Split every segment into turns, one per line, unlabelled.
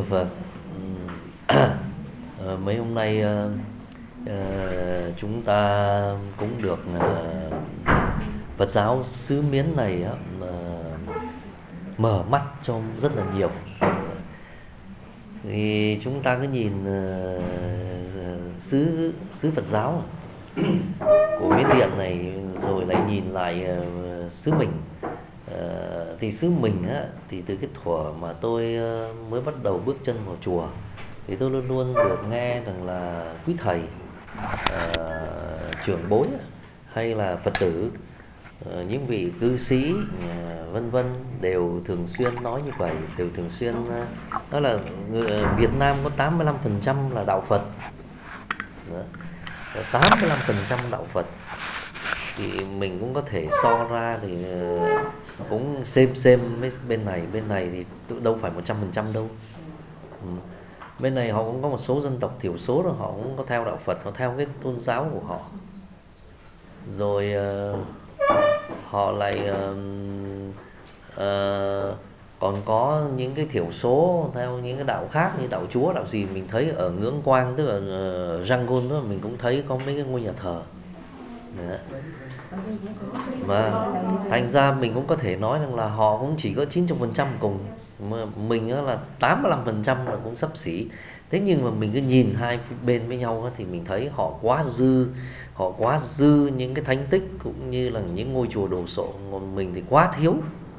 Phật. Mấy hôm nay chúng ta cũng được Phật giáo xứ Miến này mở mắt cho rất là nhiều. Thì chúng ta cứ nhìn xứ Phật giáo của Miến Điện này, rồi lại nhìn lại xứ mình. Thì xứ mình thì từ cái thuở mà tôi mới bắt đầu bước chân vào chùa, thì tôi luôn luôn được nghe rằng là quý thầy, trưởng bối hay là Phật tử, những vị cư sĩ vân vân đều thường xuyên nói như vậy, đều thường xuyên nói là Việt Nam có 85% là đạo Phật. Đó. 85% đạo Phật thì mình cũng có thể so ra thì cũng xem mấy bên này thì đâu phải 100% đâu. Bên này họ cũng có một số dân tộc thiểu số rồi, họ cũng có theo đạo Phật, họ theo cái tôn giáo của họ. Rồi họ lại còn có những cái thiểu số theo những cái đạo khác như đạo Chúa, đạo gì. Mình thấy ở Ngưỡng Quang, tức là Yangon đó, mình cũng thấy có mấy cái ngôi nhà thờ. Đấy. Mà thành ra mình cũng có thể nói rằng là họ cũng chỉ có 90% cùng, mà mình là 85% là cũng xấp xỉ. Thế nhưng mà mình cứ nhìn hai bên với nhau thì mình thấy họ quá dư những cái thánh tích cũng như là những ngôi chùa đồ sộ. Còn mình thì quá thiếu.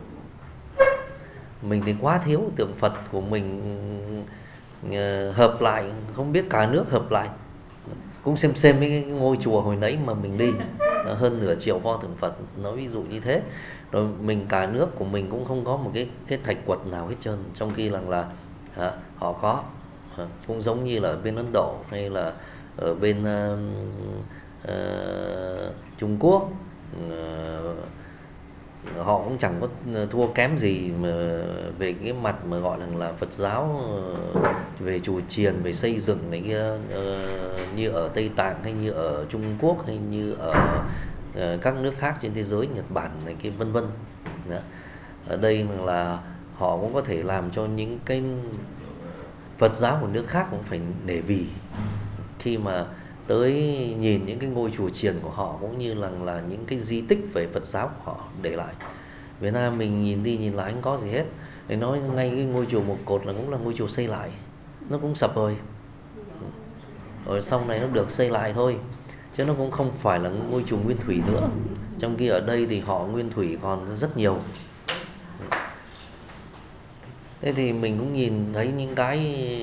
Tượng Phật của mình hợp lại, không biết cả nước hợp lại cũng xem mấy cái ngôi chùa hồi nãy mà mình đi hơn nửa triệu pho tượng Phật, nói ví dụ như thế. Rồi mình cả nước của mình cũng không có một cái thạch quật nào hết trơn, trong khi là họ có. Cũng giống như là ở bên Ấn Độ hay là ở bên Trung Quốc, họ cũng chẳng có thua kém gì mà về cái mặt mà gọi là Phật giáo, về chùa chiền, về xây dựng này kia, như ở Tây Tạng hay như ở Trung Quốc hay như ở các nước khác trên thế giới, Nhật Bản này kia vân vân. Ở đây là họ cũng có thể làm cho những cái Phật giáo của nước khác cũng phải nể vì khi mà tới nhìn những cái ngôi chùa chiền của họ, cũng như là những cái di tích về Phật giáo của họ để lại. Việt Nam mình nhìn đi nhìn lại không có gì hết. Để nói ngay cái ngôi chùa Một Cột là cũng là ngôi chùa xây lại, nó cũng sập rồi sau này nó được xây lại thôi, chứ nó cũng không phải là ngôi chùa nguyên thủy nữa. Trong khi ở đây thì họ nguyên thủy còn rất nhiều. Thế thì mình cũng nhìn thấy những cái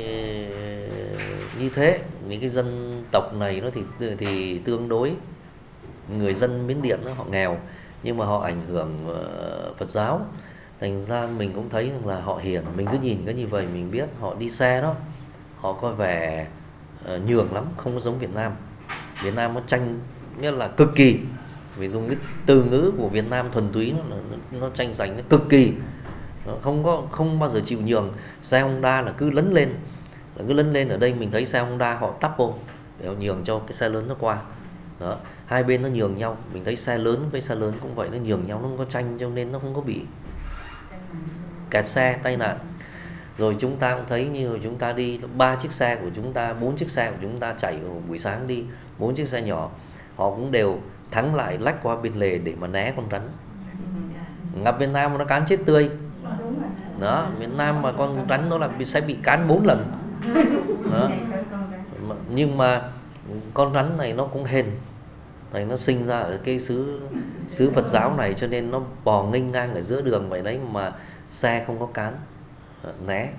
như thế. Những cái dân tộc này nó thì tương đối, người dân Miến Điện họ nghèo nhưng mà họ ảnh hưởng Phật giáo. Thành ra mình cũng thấy là họ hiền. Mình cứ nhìn cái như vậy mình biết họ đi xe đó, họ có vẻ nhường lắm, không có giống Việt Nam. Việt Nam nó tranh, nghĩa là cực kỳ, vì dùng cái từ ngữ của Việt Nam thuần túy, nó tranh giành nó cực kỳ. Nó không bao giờ chịu nhường. Xe Honda là cứ lấn lên. Ở đây mình thấy xe Honda họ tắp vô để họ nhường cho cái xe lớn nó qua. Đó, hai bên nó nhường nhau. Mình thấy xe lớn với xe lớn cũng vậy, nó nhường nhau, nó không có tranh, cho nên nó không có bị kẹt xe, tai nạn. Rồi chúng ta cũng thấy như chúng ta đi 3 chiếc xe của chúng ta, 4 chiếc xe của chúng ta chạy buổi sáng đi, 4 chiếc xe nhỏ, họ cũng đều thắng lại lách qua bên lề để mà né con rắn. Gặp Việt Nam mà nó cán chết tươi. Đó, Việt Nam mà con rắn nó sẽ bị cán 4 lần. Đó. Nhưng mà con rắn này nó cũng hên, tại nó sinh ra ở cái xứ Phật giáo này, cho nên nó bò nghênh ngang ở giữa đường vậy đấy mà xe không có cán, né.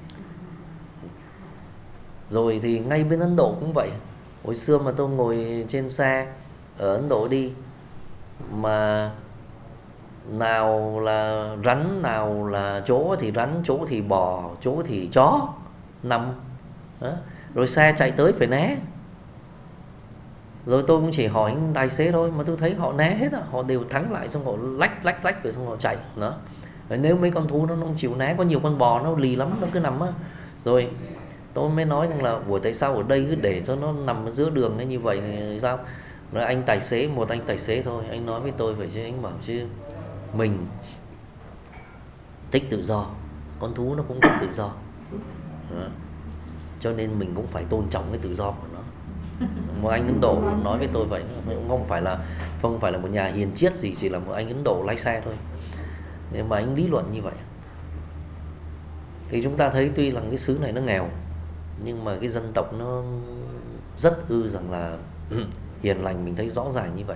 Rồi thì ngay bên Ấn Độ cũng vậy. Hồi xưa mà tôi ngồi trên xe ở Ấn Độ đi, mà nào là rắn, nào là chỗ thì rắn, chỗ thì bò, chỗ thì chó nằm. Đó. Rồi xe chạy tới phải né. Rồi tôi cũng chỉ hỏi anh tài xế thôi, mà tôi thấy họ né hết. Họ đều thắng lại, xong họ lách rồi xong họ chạy. Đó. Rồi nếu mấy con thú nó không chịu né, có nhiều con bò nó lì lắm, nó cứ nằm á. Rồi tôi mới nói rằng là buổi tại sao ở đây cứ để cho nó nằm ở giữa đường hay như vậy thì sao? Rồi anh tài xế, một anh tài xế thôi, anh nói với tôi vậy chứ, anh bảo chứ mình thích tự do, con thú nó cũng thích tự do. Đó. Cho nên mình cũng phải tôn trọng cái tự do của nó. Một anh Ấn Độ nói với tôi vậy, cũng không phải là một nhà hiền triết gì, chỉ là một anh Ấn Độ lái xe thôi, nhưng mà anh lý luận như vậy. Thì chúng ta thấy tuy là cái xứ này nó nghèo, nhưng mà cái dân tộc nó rất rằng là hiền lành, mình thấy rõ ràng như vậy.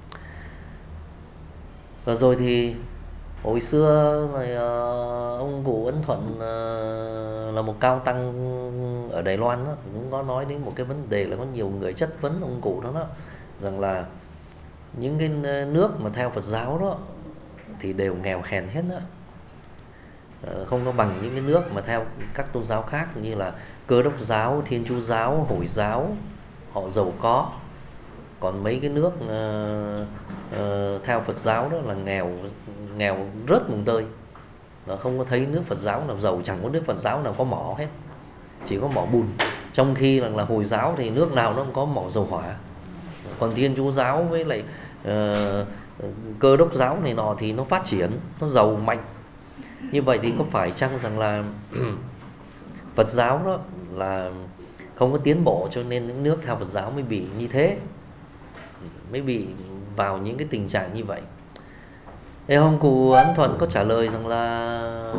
Và rồi thì hồi xưa này, ông cụ Ấn Thuận là một cao tăng ở Đài Loan đó, cũng có nói đến một cái vấn đề là có nhiều người chất vấn ông cụ đó, rằng là những cái nước mà theo Phật giáo đó thì đều nghèo hèn hết đó. Không có bằng những cái nước mà theo các tôn giáo khác như là Cơ đốc giáo, Thiên Chúa giáo, Hồi giáo, họ giàu có. Còn mấy cái nước theo Phật giáo đó là nghèo rớt mùng tơi. Nó không có thấy nước Phật giáo nào giàu, chẳng có nước Phật giáo nào có mỏ hết, chỉ có mỏ bùn. Trong khi là Hồi giáo thì nước nào nó cũng có mỏ dầu hỏa. Còn Thiên Chúa giáo với lại Cơ đốc giáo này nọ thì nó phát triển, nó giàu mạnh. Như vậy thì có phải chăng rằng là Phật giáo đó là không có tiến bộ, cho nên những nước theo Phật giáo mới bị như thế, mới bị vào những cái tình trạng như vậy? Thế ông cụ Ấn Thuận có trả lời rằng là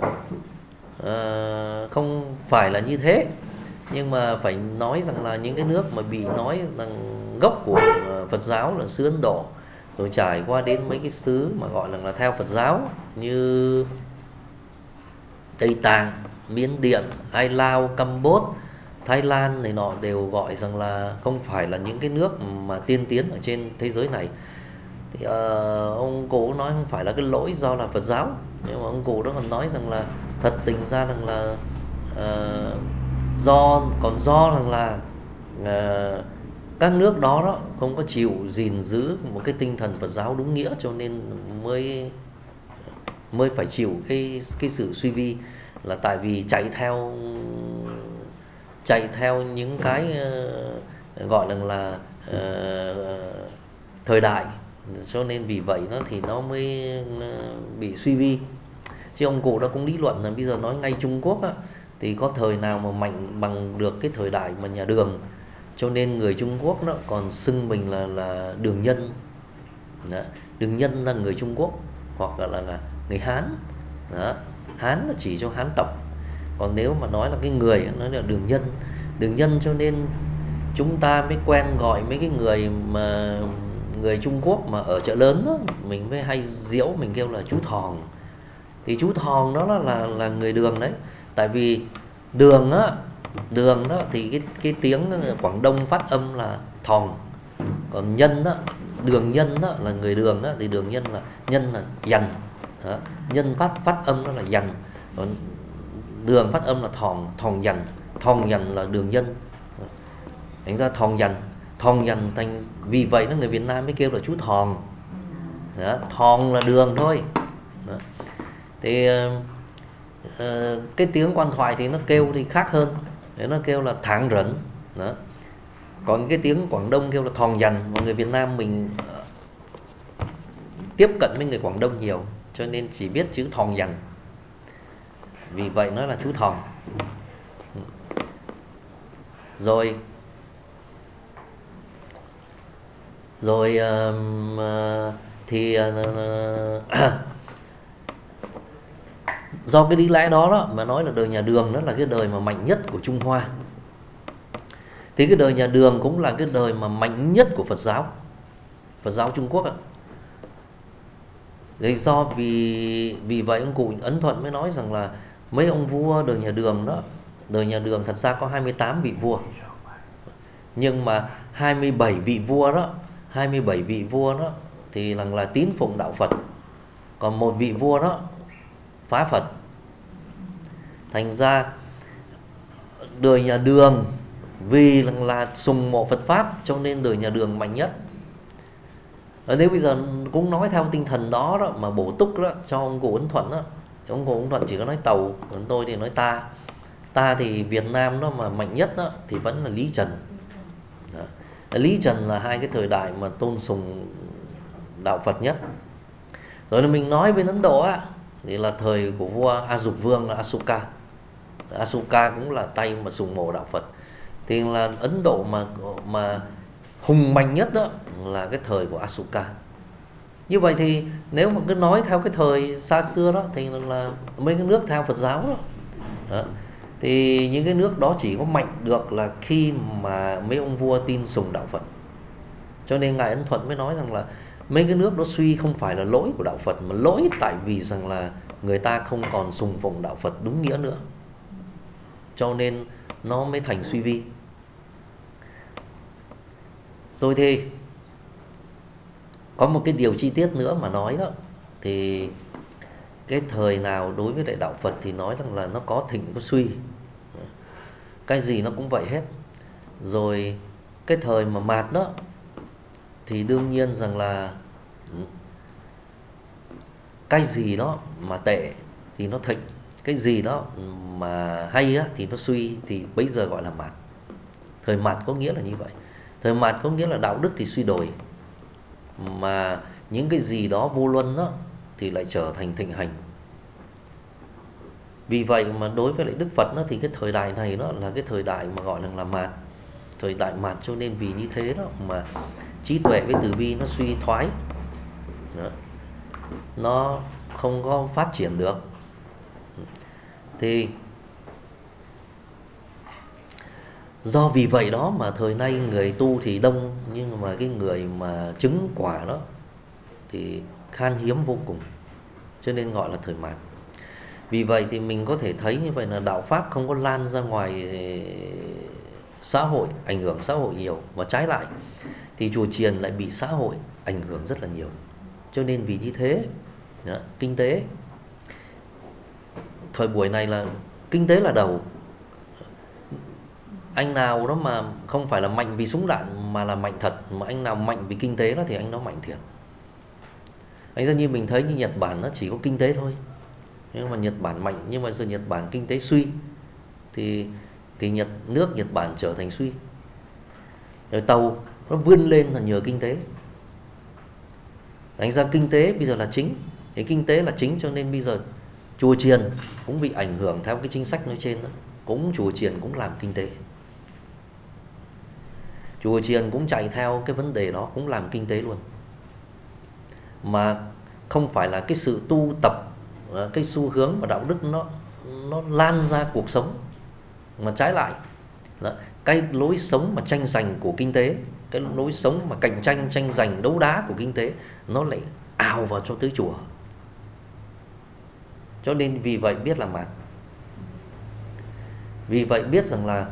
không phải là như thế, nhưng mà phải nói rằng là những cái nước mà bị nói rằng gốc của Phật giáo là xứ Ấn Độ, rồi trải qua đến mấy cái xứ mà gọi là theo Phật giáo như Tây Tạng, Miến Điện, Ai Lao, Campuchia, Thái Lan này nọ đều gọi rằng là không phải là những cái nước mà tiên tiến ở trên thế giới này. Thì ông cụ nói không phải là cái lỗi do là Phật giáo, nhưng mà ông cụ đó còn nói rằng là thật tình ra rằng là do rằng là các nước đó không có chịu gìn giữ một cái tinh thần Phật giáo đúng nghĩa, cho nên mới phải chịu cái sự suy vi, là tại vì chạy theo những cái gọi là thời đại, cho nên vì vậy thì nó mới bị suy vi. Chứ ông cụ đó cũng lý luận là bây giờ nói ngay Trung Quốc thì có thời nào mà mạnh bằng được cái thời đại mà nhà Đường, cho nên người Trung Quốc nó còn xưng mình là đường nhân. Đó. Đường nhân là người Trung Quốc, hoặc là người Hán. Đó. Hán là chỉ cho Hán tộc, còn nếu mà nói là cái người nó là đường nhân, cho nên chúng ta mới quen gọi mấy cái người Trung Quốc mà ở chợ lớn đó, mình mới hay giễu mình kêu là chú Thòn. Thì chú Thòn đó là người Đường đấy, tại vì đường đó thì cái tiếng Quảng Đông phát âm là Thòn, còn nhân đó, đường nhân đó là người Đường đó, thì đường nhân là dằn. Đó. Nhân phát âm đó là dằn, còn đường phát âm là thòn dằn là đường nhân. Thành ra thòn dằn thành, vì vậy nó người Việt Nam mới kêu là chú Thòn. Đó. Thòn là đường thôi. Đó. Thì cái tiếng quan thoại thì nó kêu thì khác hơn, để nó kêu là thẳng rẩn. Đó. Còn cái tiếng Quảng Đông kêu là thòn dằn, mà người Việt Nam mình tiếp cận với người Quảng Đông nhiều, cho nên chỉ biết chữ thòn dằn, vì vậy nó là chú Thòn. Rồi thì do cái lý lẽ đó mà nói là đời nhà Đường đó là cái đời mà mạnh nhất của Trung Hoa. Thì cái đời nhà Đường cũng là cái đời mà mạnh nhất của Phật giáo Trung Quốc ạ. Đấy, do vì vậy ông cụ Ấn Thuận mới nói rằng là mấy ông vua đời nhà Đường đó, đời nhà Đường thật ra có 28 vị vua, nhưng mà 27 vị vua đó thì là tín phụng đạo Phật, còn một vị vua đó phá Phật. Thành ra đời nhà Đường vì là sùng mộ Phật pháp, cho nên đời nhà Đường mạnh nhất. Nếu bây giờ cũng nói theo tinh thần đó mà bổ túc đó cho ông cụ Ấn Thuận đó, thì ông cụ Ấn Thuận chỉ có nói Tàu, còn tôi thì nói ta thì Việt Nam đó mà mạnh nhất đó thì vẫn là Lý Trần. Đó. Lý Trần là hai cái thời đại mà tôn sùng đạo Phật nhất. Rồi là mình nói bên Ấn Độ thì là thời của vua A Dục Vương là Asoka. Ashoka cũng là tay mà sùng mộ đạo Phật. Thì là Ấn Độ mà hùng mạnh nhất đó là cái thời của Ashoka. Như vậy thì nếu mà cứ nói theo cái thời xa xưa đó thì là mấy cái nước theo Phật giáo đó, đó. Thì những cái nước đó chỉ có mạnh được là khi mà mấy ông vua tin sùng đạo Phật. Cho nên Ngài Ấn Thuận mới nói rằng là mấy cái nước đó suy không phải là lỗi của đạo Phật, mà lỗi tại vì rằng là người ta không còn sùng phụng đạo Phật đúng nghĩa nữa, cho nên nó mới thành suy vi. Rồi thì có một cái điều chi tiết nữa mà nói đó, thì cái thời nào đối với đại đạo Phật thì nói rằng là nó có thịnh có suy, cái gì nó cũng vậy hết. Rồi cái thời mà mạt đó thì đương nhiên rằng là cái gì đó mà tệ thì nó thịnh, cái gì đó mà hay á thì nó suy, thì bây giờ gọi là mạt. Thời mạt có nghĩa là như vậy. Thời mạt có nghĩa là đạo đức thì suy đồi, mà những cái gì đó vô luân đó thì lại trở thành thịnh hành. Vì vậy mà đối với lại Đức Phật đó, thì cái thời đại này đó là cái thời đại mà gọi là mạt, thời đại mạt. Cho nên vì như thế đó mà trí tuệ với từ bi nó suy thoái đó, nó không có phát triển được. Thì do vì vậy đó mà thời nay người tu thì đông, nhưng mà cái người mà chứng quả đó thì khan hiếm vô cùng, cho nên gọi là thời mạt. Vì vậy thì mình có thể thấy như vậy là đạo Pháp không có lan ra ngoài xã hội, ảnh hưởng xã hội nhiều, và trái lại thì chùa chiền lại bị xã hội ảnh hưởng rất là nhiều. Cho nên vì như thế đó, kinh tế thời buổi này là kinh tế là đầu. Anh nào đó mà không phải là mạnh vì súng đạn mà là mạnh thật, mà anh nào mạnh vì kinh tế đó thì anh đó mạnh thiệt. Anh ra như mình thấy như Nhật Bản nó chỉ có kinh tế thôi, nhưng mà Nhật Bản mạnh, nhưng mà giờ Nhật Bản kinh tế suy thì nước Nhật Bản trở thành suy. Rồi tàu nó vươn lên là nhờ kinh tế. Đánh ra kinh tế bây giờ là chính, thì kinh tế là chính, cho nên bây giờ chùa chiền cũng bị ảnh hưởng theo cái chính sách nói trên đó. Cũng chùa chiền cũng làm kinh tế, chùa chiền cũng chạy theo cái vấn đề đó, cũng làm kinh tế luôn. Mà không phải là cái sự tu tập, cái xu hướng và đạo đức nó lan ra cuộc sống, mà trái lại đó, cái lối sống mà tranh giành của kinh tế, cái lối sống mà cạnh tranh, tranh giành, đấu đá của kinh tế, nó lại ào vào cho tới chùa. Cho nên vì vậy biết là mạt. Vì vậy biết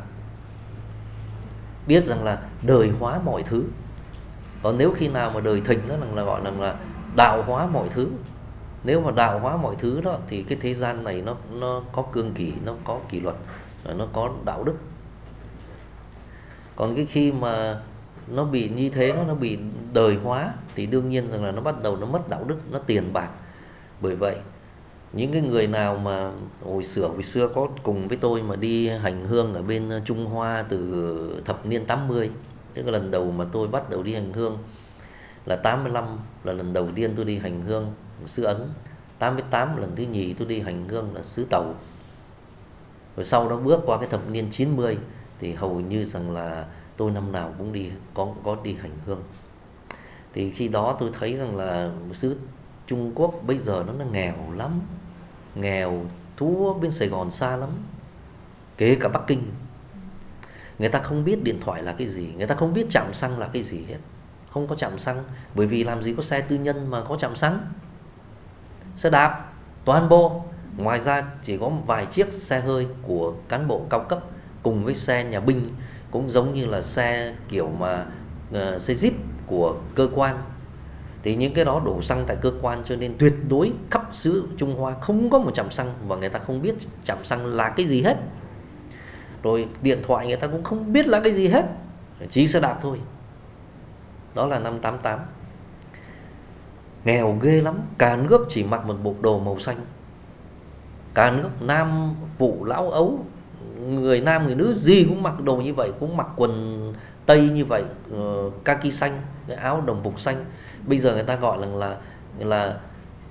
rằng là đời hóa mọi thứ. Còn nếu khi nào mà đời thịnh đó là gọi là đạo hóa mọi thứ. Nếu mà đạo hóa mọi thứ đó thì cái thế gian này nó có cương kỷ, nó có kỷ luật, nó có đạo đức. Còn cái khi mà nó bị như thế, nó bị đời hóa thì đương nhiên rằng là nó bắt đầu nó mất đạo đức, nó tiền bạc. Bởi vậy những cái người nào mà hồi xưa có cùng với tôi mà đi hành hương ở bên Trung Hoa từ thập niên 80, tức là lần đầu mà tôi bắt đầu đi hành hương là 85, là lần đầu tiên tôi đi hành hương xứ Ấn. 88 lần thứ nhì tôi đi hành hương là xứ Tàu. Rồi sau đó bước qua cái thập niên 90 thì hầu như rằng là tôi năm nào cũng đi có đi hành hương. Thì khi đó tôi thấy rằng là xứ Trung Quốc bây giờ nó nghèo lắm, nghèo thua bên Sài Gòn xa lắm, kể cả Bắc Kinh. Người ta không biết điện thoại là cái gì, người ta không biết trạm xăng là cái gì hết. Không có trạm xăng, bởi vì làm gì có xe tư nhân mà có trạm xăng. Xe đạp toàn bộ, ngoài ra chỉ có vài chiếc xe hơi của cán bộ cao cấp cùng với xe nhà binh, cũng giống như là xe kiểu mà xe jeep của cơ quan. Thì những cái đó đổ xăng tại cơ quan, cho nên tuyệt đối khắp xứ Trung Hoa không có một trạm xăng, và người ta không biết trạm xăng là cái gì hết. Rồi điện thoại người ta cũng không biết là cái gì hết, chỉ xe đạp thôi. Đó là năm 88. Nghèo ghê lắm, cả nước chỉ mặc một bộ đồ màu xanh. Cả nước nam phụ lão ấu, người nam người nữ gì cũng mặc đồ như vậy, cũng mặc quần tây như vậy, kaki xanh, cái áo đồng phục xanh. Bây giờ người ta gọi là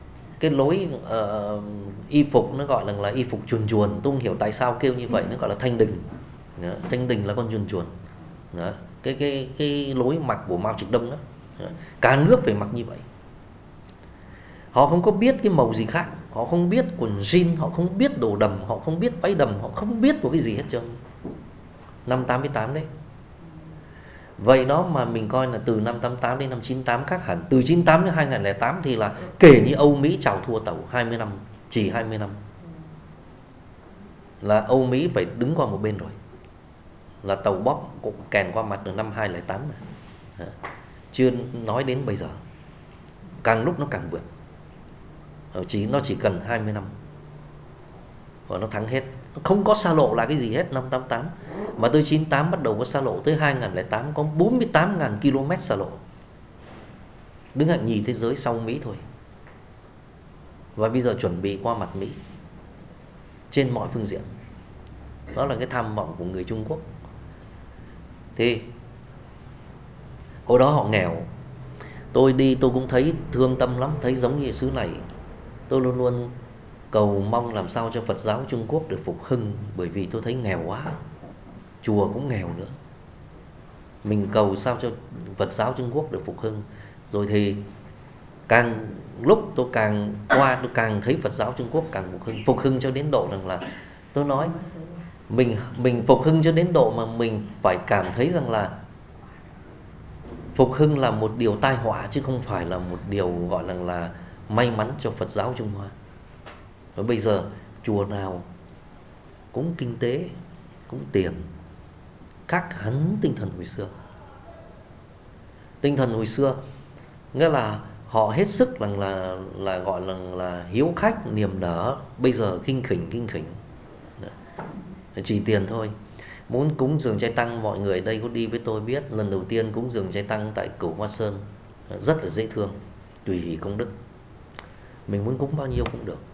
cái lối y phục nó gọi là y phục chuồn chuồn, tôi không hiểu tại sao kêu như vậy, nó gọi là thanh đình. Đó, thanh đình là con chuồn chuồn. Đó, cái lối mặc của Mao Trạch Đông đó. Đó, cả nước phải mặc như vậy. Họ không có biết cái màu gì khác, họ không biết quần jean, họ không biết đồ đầm, họ không biết váy đầm, họ không biết một cái gì hết trơn. Năm 88 đấy. Vậy đó mà mình coi là từ năm 88 đến năm 98 khác hẳn. Từ 98 đến 2008 thì là kể như Âu Mỹ chào thua Tàu 20 năm, chỉ 20 năm. Là Âu Mỹ phải đứng qua một bên rồi. Là Tàu bóp cũng kèn qua mặt từ năm 2008 này. Chưa nói đến bây giờ. Càng lúc nó càng vượt. Nó chỉ cần 20 năm và nó thắng hết. Nó không có xa lộ là cái gì hết năm 88. Mà tới 98 bắt đầu có xa lộ, tới 2008 có 48.000 km xa lộ. Đứng hạng nhì thế giới sau Mỹ thôi. Và bây giờ chuẩn bị qua mặt Mỹ trên mọi phương diện. Đó là cái tham vọng của người Trung Quốc. Thì hồi đó họ nghèo. Tôi đi tôi cũng thấy thương tâm lắm, thấy giống như xứ này. Tôi luôn luôn cầu mong làm sao cho Phật giáo Trung Quốc được phục hưng, bởi vì tôi thấy nghèo quá. Chùa cũng nghèo nữa. Mình cầu sao cho Phật giáo Trung Quốc được phục hưng. Rồi thì càng lúc tôi càng qua, tôi càng thấy Phật giáo Trung Quốc càng phục hưng. Phục hưng cho đến độ rằng là tôi nói mình phục hưng cho đến độ mà mình phải cảm thấy rằng là phục hưng là một điều tai họa, chứ không phải là một điều gọi là may mắn cho Phật giáo Trung Hoa. Và bây giờ chùa nào cũng kinh tế, cũng tiền, khác hẳn tinh thần hồi xưa. Tinh thần hồi xưa nghĩa là họ hết sức là gọi là hiếu khách, niềm nở. Bây giờ khinh khỉnh. Chỉ tiền thôi. Muốn cúng dường chay tăng, mọi người đây có đi với tôi biết, lần đầu tiên cúng dường chay tăng tại Cửu Hoa Sơn rất là dễ thương, tùy hỷ công đức. Mình muốn cúng bao nhiêu cũng được.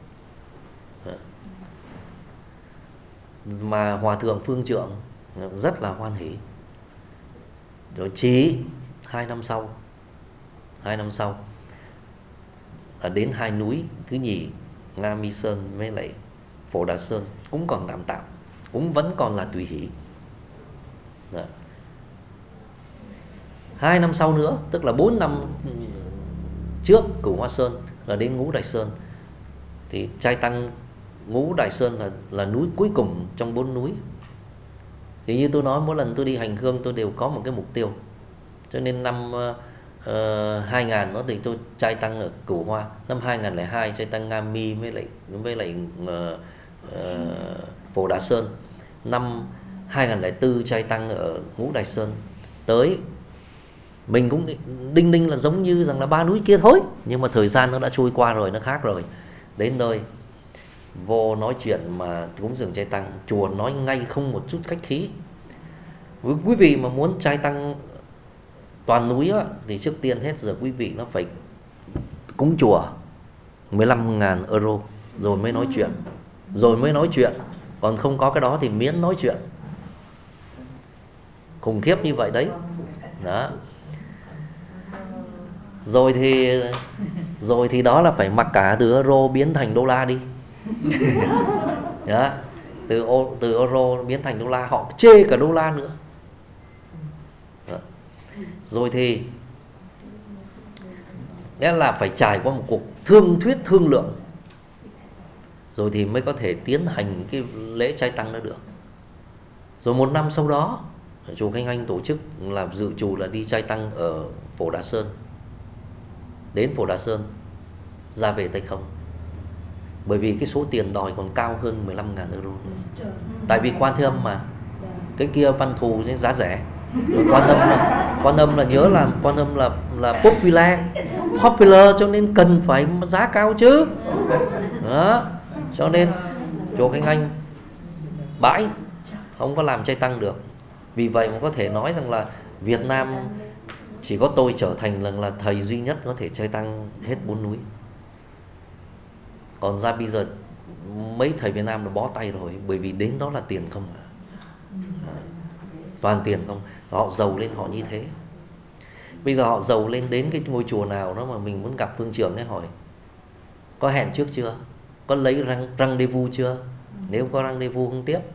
Mà Hòa Thượng Phương Trượng rất là hoan hỷ. Rồi chỉ 2 năm sau là đến hai núi Thứ Nhì, Nga Mi Sơn với lại Phổ Đà Sơn cũng còn tạm tạm, cũng vẫn còn là tùy hỷ. 2 năm sau nữa, tức là 4 năm trước Cửu Hoa Sơn là đến Ngũ Đại Sơn. Thì trai tăng Ngũ Đại Sơn là núi cuối cùng trong 4 núi. Thì như tôi nói, mỗi lần tôi đi hành hương tôi đều có một cái mục tiêu. Cho nên năm 2000 đó thì tôi trai tăng ở Cửu Hoa. Năm 2002 trai tăng Nga Mi với lại Phổ Đà Sơn. Năm 2004 trai tăng ở Ngũ Đại Sơn. Tới mình cũng đinh là giống như rằng là 3 núi kia thôi, nhưng mà thời gian nó đã trôi qua rồi, nó khác rồi. Đến nơi vô nói chuyện mà cúng dường trai tăng, chùa nói ngay không một chút khách khí. Quý vị mà muốn trai tăng toàn núi á, thì trước tiên hết giờ quý vị nó phải cúng chùa 15.000 euro rồi mới nói chuyện. Còn không có cái đó thì miễn nói chuyện. Khủng khiếp như vậy đấy. Đó. Rồi thì đó là phải mặc cả từ euro biến thành đô la đi. Đó. Từ euro biến thành đô la, họ chê cả đô la nữa. Đó. Rồi thì nghĩa là phải trải qua một cuộc thương lượng, rồi thì mới có thể tiến hành cái lễ trai tăng đó được. Rồi 1 năm sau đó, chùa Khánh Anh tổ chức là dự trù là đi trai tăng ở Phổ Đà Sơn. Đến Phổ Đà Sơn ra về tay không, bởi vì cái số tiền đòi còn cao hơn 15.000 euro. Tại vì Quan Thế Âm mà, cái kia Văn Thù giá rẻ. Rồi Quan Âm là nhớ là Quan Âm là popular, cho nên cần phải giá cao chứ. Đó. Cho nên chùa Khánh Anh bãi, không có làm trai tăng được. Vì vậy mà có thể nói rằng là Việt Nam chỉ có tôi trở thành là thầy duy nhất có thể trai tăng hết 4 núi. Còn ra bây giờ mấy thầy Việt Nam đã bó tay rồi, bởi vì đến đó là tiền không à. Toàn tiền không. Họ giàu lên họ như thế. Bây giờ họ giàu lên đến cái ngôi chùa nào đó mà mình muốn gặp Phương Trượng ấy, hỏi Có hẹn trước chưa? Có lấy rendezvous chưa? Nếu có rendezvous không tiếp.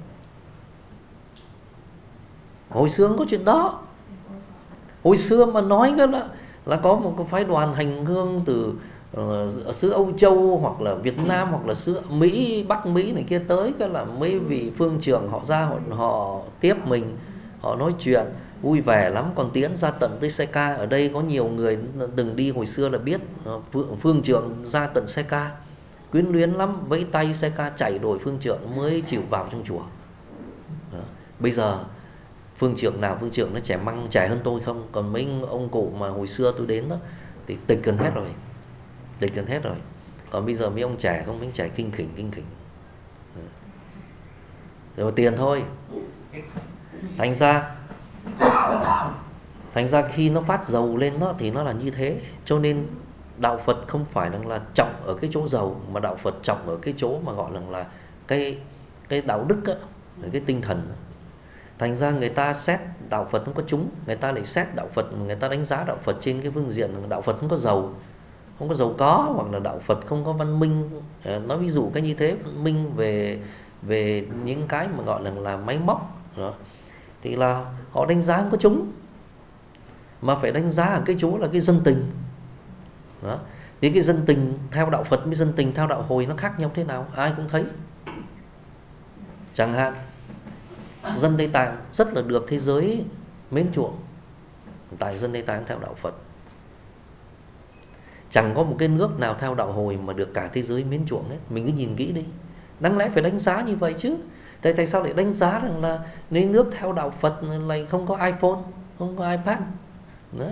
Hồi xưa không có chuyện đó. Hồi xưa mà nói cái là có một cái phái đoàn hành hương từ xứ Âu Châu hoặc là Việt Nam hoặc là xứ Mỹ, Bắc Mỹ này kia tới, cái là mấy vị phương trưởng họ ra họ tiếp mình, họ nói chuyện vui vẻ lắm, còn tiễn ra tận tới Xe Ca. Ở đây có nhiều người từng đi hồi xưa là biết, phương trưởng ra tận Xe Ca, quyến luyến lắm, vẫy tay Xe Ca chạy đổi phương trưởng mới chịu vào trong chùa. Đó. Bây giờ phương trưởng nào phương trưởng nó trẻ măng, trẻ hơn tôi không, còn mấy ông cụ mà hồi xưa tôi đến đó thì tịch gần hết rồi, tịch gần hết rồi. Còn bây giờ mấy ông trẻ không, mấy trẻ kinh khỉnh. Rồi tiền thôi. Thành ra khi nó phát giàu lên đó thì nó là như thế. Cho nên đạo Phật không phải là trọng ở cái chỗ giàu, mà đạo Phật trọng ở cái chỗ mà gọi là cái đạo đức á, cái tinh thần. Thành ra người ta xét đạo Phật không có chúng, người ta lại xét đạo Phật, người ta đánh giá đạo Phật trên cái phương diện đạo Phật không có giàu, không có giàu có, hoặc là đạo Phật không có văn minh. Nói ví dụ cái như thế, văn minh về những cái mà gọi là máy móc đó, thì là họ đánh giá không có chúng, mà phải đánh giá ở cái chỗ là cái dân tình đó. Thì cái dân tình theo đạo Phật với dân tình theo đạo Hồi nó khác nhau thế nào, ai cũng thấy. Chẳng hạn dân Tây Tạng rất là được thế giới mến chuộng, tại dân Tây Tạng theo đạo Phật. Chẳng có một cái nước nào theo đạo Hồi mà được cả thế giới mến chuộng hết. Mình cứ nhìn kỹ đi, đáng lẽ phải đánh giá như vậy chứ. Tại sao lại đánh giá rằng là nếu nước theo đạo Phật lại không có iPhone, không có iPad nữa,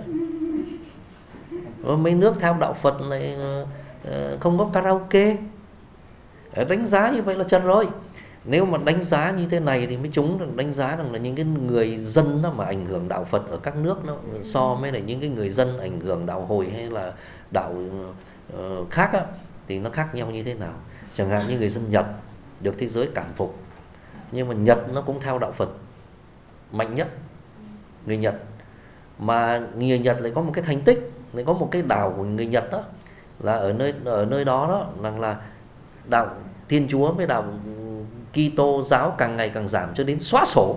rồi mấy nước theo đạo Phật lại không có karaoke. Đánh giá như vậy là trần rồi. Nếu mà đánh giá như thế này thì mới chúng đánh giá rằng là những cái người dân đó mà ảnh hưởng đạo Phật ở các nước nó so với lại những cái người dân ảnh hưởng đạo Hồi hay là đạo khác á, thì nó khác nhau như thế nào. Chẳng hạn như người dân Nhật được thế giới cảm phục, nhưng mà Nhật nó cũng theo đạo Phật mạnh nhất. Người Nhật, mà người Nhật lại có một cái thành tích, lại có một cái đảo của người Nhật đó, là ở nơi đó là đạo Thiên Chúa với đạo Kitô giáo càng ngày càng giảm cho đến xóa sổ.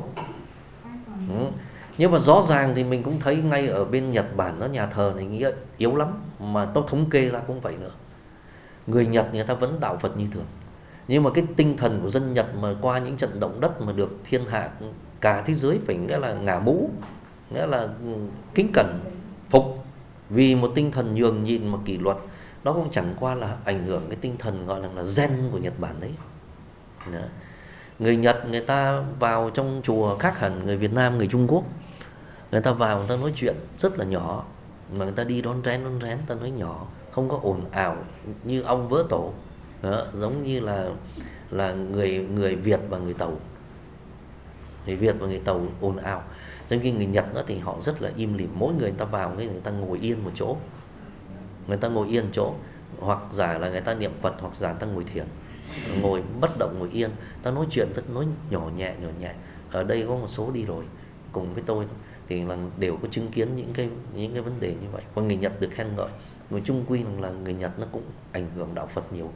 Nhưng mà rõ ràng thì mình cũng thấy ngay ở bên Nhật Bản nó nhà thờ này nghĩa yếu lắm, mà tôi thống kê ra cũng vậy nữa. Người Nhật người ta vẫn đạo Phật như thường, nhưng mà cái tinh thần của dân Nhật mà qua những trận động đất mà được thiên hạ cả thế giới phải nghĩa là ngả mũ, nghĩa là kính cẩn phục, vì một tinh thần nhường nhịn mà kỷ luật. Đó cũng chẳng qua là ảnh hưởng cái tinh thần gọi là Zen của Nhật Bản đấy. Đó. Người Nhật người ta vào trong chùa khác hẳn người Việt Nam, người Trung Quốc. Người ta vào người ta nói chuyện rất là nhỏ, mà người ta đi đón rén người ta nói nhỏ, không có ồn ào như ong vỡ tổ. Đó, giống như là người Việt và người Tàu. Người Việt và người Tàu ồn ào. Trong khi người Nhật đó thì họ rất là im lìm, mỗi người ta vào người ta ngồi yên một chỗ. Người ta ngồi yên chỗ, hoặc giả là người ta niệm Phật, hoặc giả người ta ngồi thiền, ngồi bất động, ngồi yên, ta nói chuyện, ta nói nhỏ nhẹ. Ở đây có một số đi rồi cùng với tôi thì là đều có chứng kiến những cái vấn đề như vậy. Và người Nhật được khen ngợi, người chung quy là người Nhật nó cũng ảnh hưởng đạo Phật nhiều.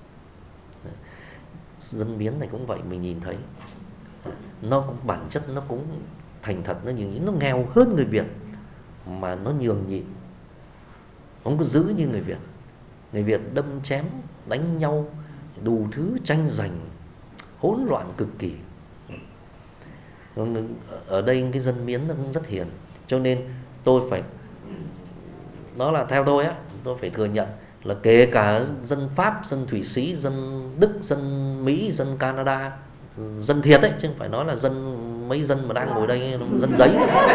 Dân Miến này cũng vậy, mình nhìn thấy nó cũng bản chất nó cũng thành thật, nó nhường nhịn, nó nghèo hơn người Việt mà nó nhường nhịn, không có giữ như người Việt. Người Việt đâm chém đánh nhau đủ thứ, tranh giành hỗn loạn cực kỳ. Ở đây cái dân Miến nó cũng rất hiền, cho nên tôi phải, đó là theo tôi á, tôi phải thừa nhận là kể cả dân Pháp, dân Thụy Sĩ, dân Đức, dân Mỹ, dân Canada, dân thiệt ấy, chứ không phải nói là dân mấy dân mà đang ngồi đây dân giấy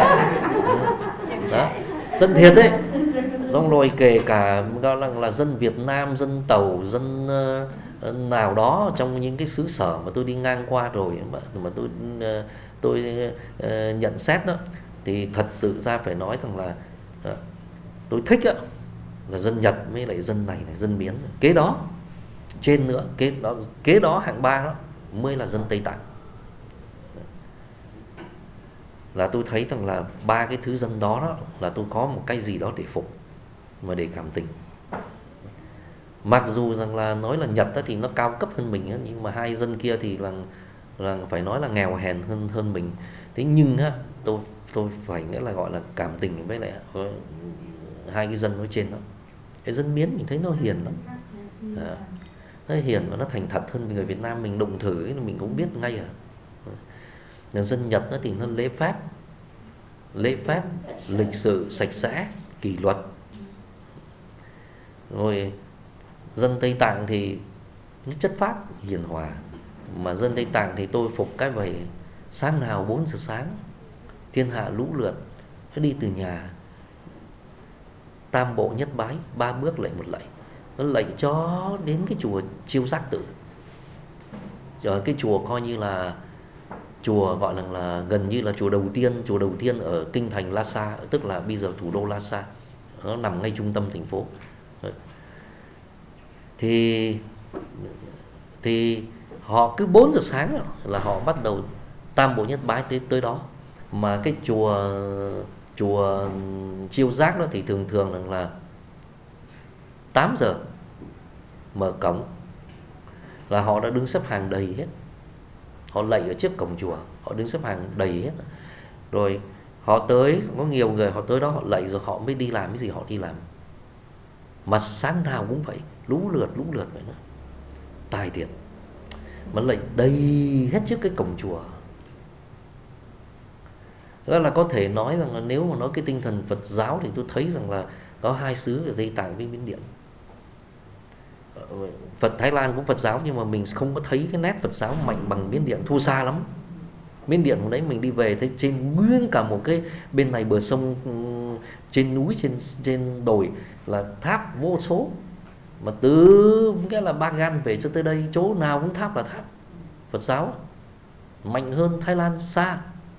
đó, dân thiệt ấy. Xong rồi kể cả là dân Việt Nam, dân Tàu, dân nào đó trong những cái xứ sở mà tôi đi ngang qua rồi mà tôi nhận xét đó, thì thật sự ra phải nói rằng là tôi thích á, là dân Nhật với lại dân này là dân Miến. Kế đó trên nữa, kế đó hạng 3 đó mới là dân Tây Tạng. Là tôi thấy rằng là ba cái thứ dân đó là tôi có một cái gì đó để phục, mà để cảm tình. Mặc dù rằng là nói là Nhật thì nó cao cấp hơn mình, nhưng mà hai dân kia thì là phải nói là nghèo hèn hơn hơn mình. Thế nhưng á, tôi phải nghĩa là gọi là cảm tình với lại hai cái dân nói trên đó. Cái dân Miến mình thấy nó hiền lắm, nó hiền và nó thành thật hơn người Việt Nam. Mình đụng thử ấy, mình cũng biết ngay à. Nhà dân Nhật nó thì nó lễ phép, lịch sự, sạch sẽ, kỷ luật. Rồi dân Tây Tạng thì nó chất phác, hiền hòa. Mà dân Tây Tạng thì tôi phục cái vậy, sáng nào 4 giờ sáng thiên hạ lũ lượt, nó đi từ nhà tam bộ nhất bái, 3 bước lạy một lạy, nó lạy cho đến cái chùa Chiêu Giác Tự. Rồi cái chùa coi như là chùa gọi là gần như là chùa đầu tiên ở kinh thành Lhasa, tức là bây giờ thủ đô Lhasa, nó nằm ngay trung tâm thành phố. Thì họ cứ 4 giờ sáng là họ bắt đầu tam bộ nhất bái tới đó. Mà cái chùa Chiêu Giác đó thì thường thường là 8 giờ mở cổng là họ đã đứng xếp hàng đầy hết. Họ lạy ở trước cổng chùa, họ đứng xếp hàng đầy hết. Rồi họ tới, có nhiều người họ tới đó họ lạy rồi họ mới đi làm cái gì họ đi làm. Mà sáng nào cũng vậy, lũ lượt vậy đó, tài tiền. Mà lạy đầy hết trước cái cổng chùa. Đó là có thể nói rằng là nếu mà nói cái tinh thần Phật giáo thì tôi thấy rằng là có hai xứ ở Tây Tạng với Miến Điện. Phật Thái Lan cũng Phật giáo, nhưng mà mình không có thấy cái nét Phật giáo mạnh bằng Miến Điện, thua xa lắm. Miến Điện hôm đấy mình đi về thấy trên nguyên cả một cái bên này bờ sông, trên núi, trên đồi là tháp vô số. Mà từ nghĩa là Bagan về cho tới đây, chỗ nào cũng tháp là tháp. Phật giáo mạnh hơn Thái Lan xa.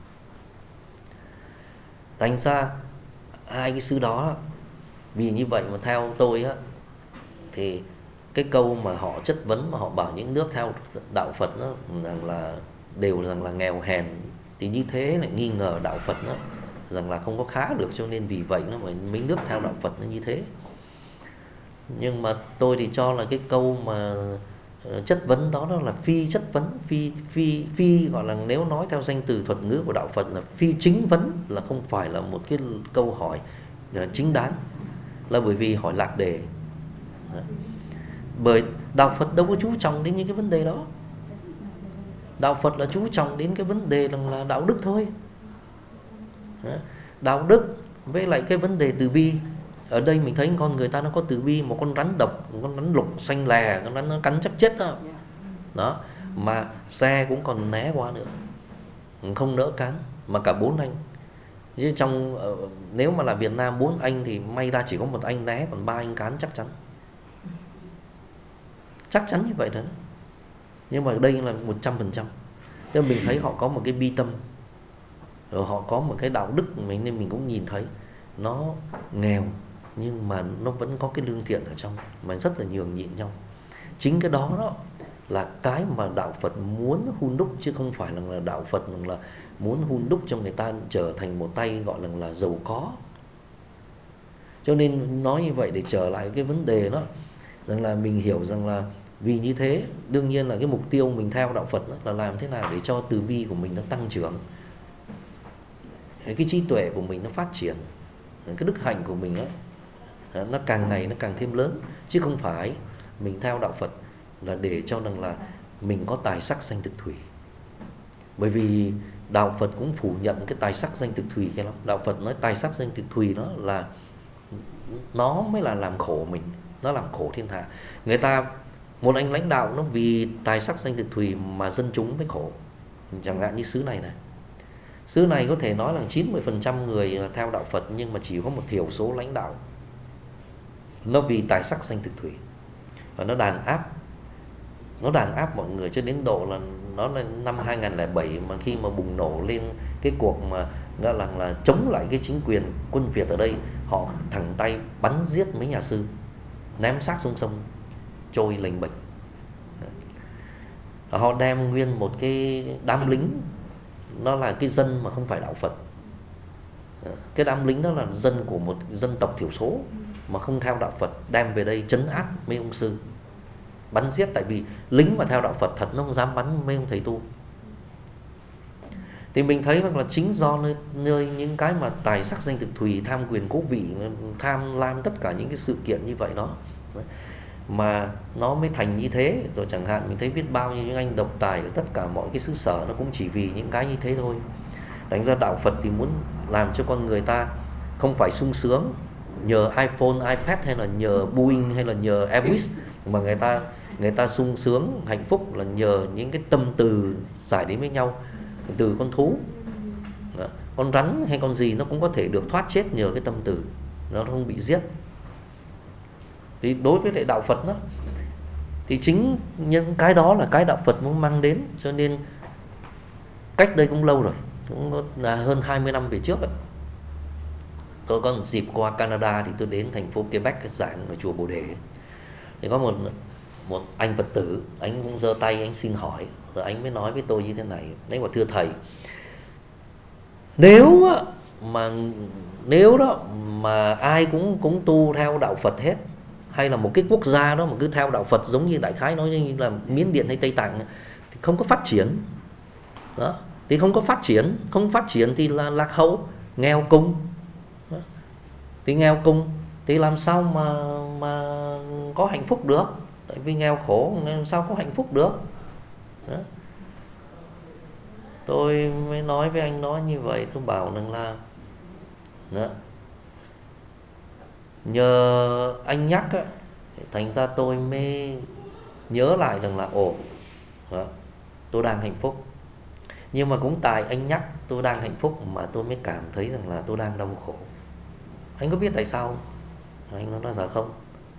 Thành ra hai cái xứ đó, vì như vậy mà theo tôi á, thì cái câu mà họ chất vấn mà họ bảo những nước theo đạo Phật đó, rằng là đều rằng là nghèo hèn, thì như thế lại nghi ngờ đạo Phật đó, rằng là không có khá được, cho nên vì vậy nó mới mấy nước theo đạo Phật nó như thế. Nhưng mà tôi thì cho là cái câu mà chất vấn đó là phi chất vấn, phi gọi là, nếu nói theo danh từ thuật ngữ của đạo Phật là phi chính vấn, là không phải là một cái câu hỏi chính đáng, là bởi vì hỏi lạc đề. Bởi đạo Phật đâu có chú trọng đến những cái vấn đề đó. Đạo Phật là chú trọng đến cái vấn đề là đạo đức thôi. Đạo đức với lại cái vấn đề từ bi. Ở đây mình thấy con người ta nó có từ bi, một con rắn độc, một con rắn lục xanh lè, con rắn nó cắn chắc chết đó. Đó, mà xe cũng còn né qua nữa, không nỡ cắn, mà cả 4 anh. Chứ trong nếu mà là Việt Nam 4 anh thì may ra chỉ có một anh né, còn 3 anh cán chắc chắn. Chắc chắn như vậy đó. Nhưng mà ở đây là 100%. Nên mình thấy họ có một cái bi tâm, rồi họ có một cái đạo đức, nên mình cũng nhìn thấy nó nghèo nhưng mà nó vẫn có cái lương thiện ở trong, mà rất là nhường nhịn nhau. Chính cái đó là cái mà đạo Phật muốn hun đúc, chứ không phải là đạo Phật là muốn hun đúc cho người ta trở thành một tay gọi là giàu có. Cho nên nói như vậy để trở lại cái vấn đề đó, rằng là mình hiểu rằng là vì như thế, đương nhiên là cái mục tiêu mình theo đạo Phật là làm thế nào để cho từ bi của mình nó tăng trưởng, cái trí tuệ của mình nó phát triển, cái đức hạnh của mình nó càng ngày nó càng thêm lớn. Chứ không phải mình theo đạo Phật là để cho rằng là mình có tài sắc danh thực thủy. Bởi vì đạo Phật cũng phủ nhận cái tài sắc danh thực thủy kia lắm. Đạo Phật nói tài sắc danh thực thủy đó là nó mới là làm khổ mình, nó làm khổ thiên hạ. Người ta, một anh lãnh đạo nó vì tài sắc danh thực thủy mà dân chúng mới khổ. Chẳng hạn như xứ này này, xứ này có thể nói là 90% người theo đạo Phật, nhưng mà chỉ có một thiểu số lãnh đạo nó vì tài sắc danh thực thủy, và nó đàn áp mọi người cho đến độ là nó là năm 2007 mà khi mà bùng nổ lên cái cuộc mà là chống lại cái chính quyền quân Việt ở đây, họ thẳng tay bắn giết mấy nhà sư, ném xác xuống sông trôi lềnh bềnh. Họ đem nguyên một cái đám lính, nó là cái dân mà không phải đạo Phật. Cái đám lính đó là dân của một dân tộc thiểu số, mà không theo đạo Phật đem về đây trấn áp mấy ông sư, bắn giết. Tại vì lính mà theo đạo Phật thật nó không dám bắn mấy ông thầy tu. Thì mình thấy rằng là chính do nơi những cái mà tài sắc danh thực thùy, tham quyền cố vị, tham lam tất cả những cái sự kiện như vậy đó mà nó mới thành như thế. Rồi chẳng hạn mình thấy biết bao nhiêu những anh độc tài ở tất cả mọi cái xứ sở, nó cũng chỉ vì những cái như thế thôi. Thành ra đạo Phật thì muốn làm cho con người ta không phải sung sướng nhờ iPhone, iPad hay là nhờ Boeing hay là nhờ Airbus, mà người ta sung sướng hạnh phúc là nhờ những cái tâm từ giải đến với nhau. Từ con thú, con rắn hay con gì nó cũng có thể được thoát chết nhờ cái tâm từ, nó không bị giết. Thì đối với lại đạo Phật đó, thì chính những cái đó là cái đạo Phật muốn mang đến. Cho nên cách đây cũng lâu rồi, cũng là hơn 20 năm về trước ấy, tôi có một dịp qua Canada thì tôi đến thành phố Quebec giảng ở chùa Bồ Đề. Thì có một anh Phật tử, anh cũng giơ tay anh xin hỏi, rồi anh mới nói với tôi như thế này. Anh bảo thưa thầy, nếu đó mà ai cũng tu theo đạo Phật hết, hay là một cái quốc gia đó mà cứ theo đạo Phật giống như đại khái nói như là Miến Điện hay Tây Tạng thì không có phát triển đó. Thì không có phát triển, không phát triển thì là lạc hậu, nghèo cung. Thì nghèo cung thì làm sao mà có hạnh phúc được? Tại vì nghèo khổ làm sao có hạnh phúc được đó. Tôi mới nói với anh nói như vậy, tôi bảo rằng là đó, nhờ anh nhắc á, thành ra tôi mới nhớ lại rằng là đó, tôi đang hạnh phúc. Nhưng mà cũng tại anh nhắc tôi đang hạnh phúc mà tôi mới cảm thấy rằng là tôi đang đau khổ. Anh có biết tại sao không? Anh nói dạ không.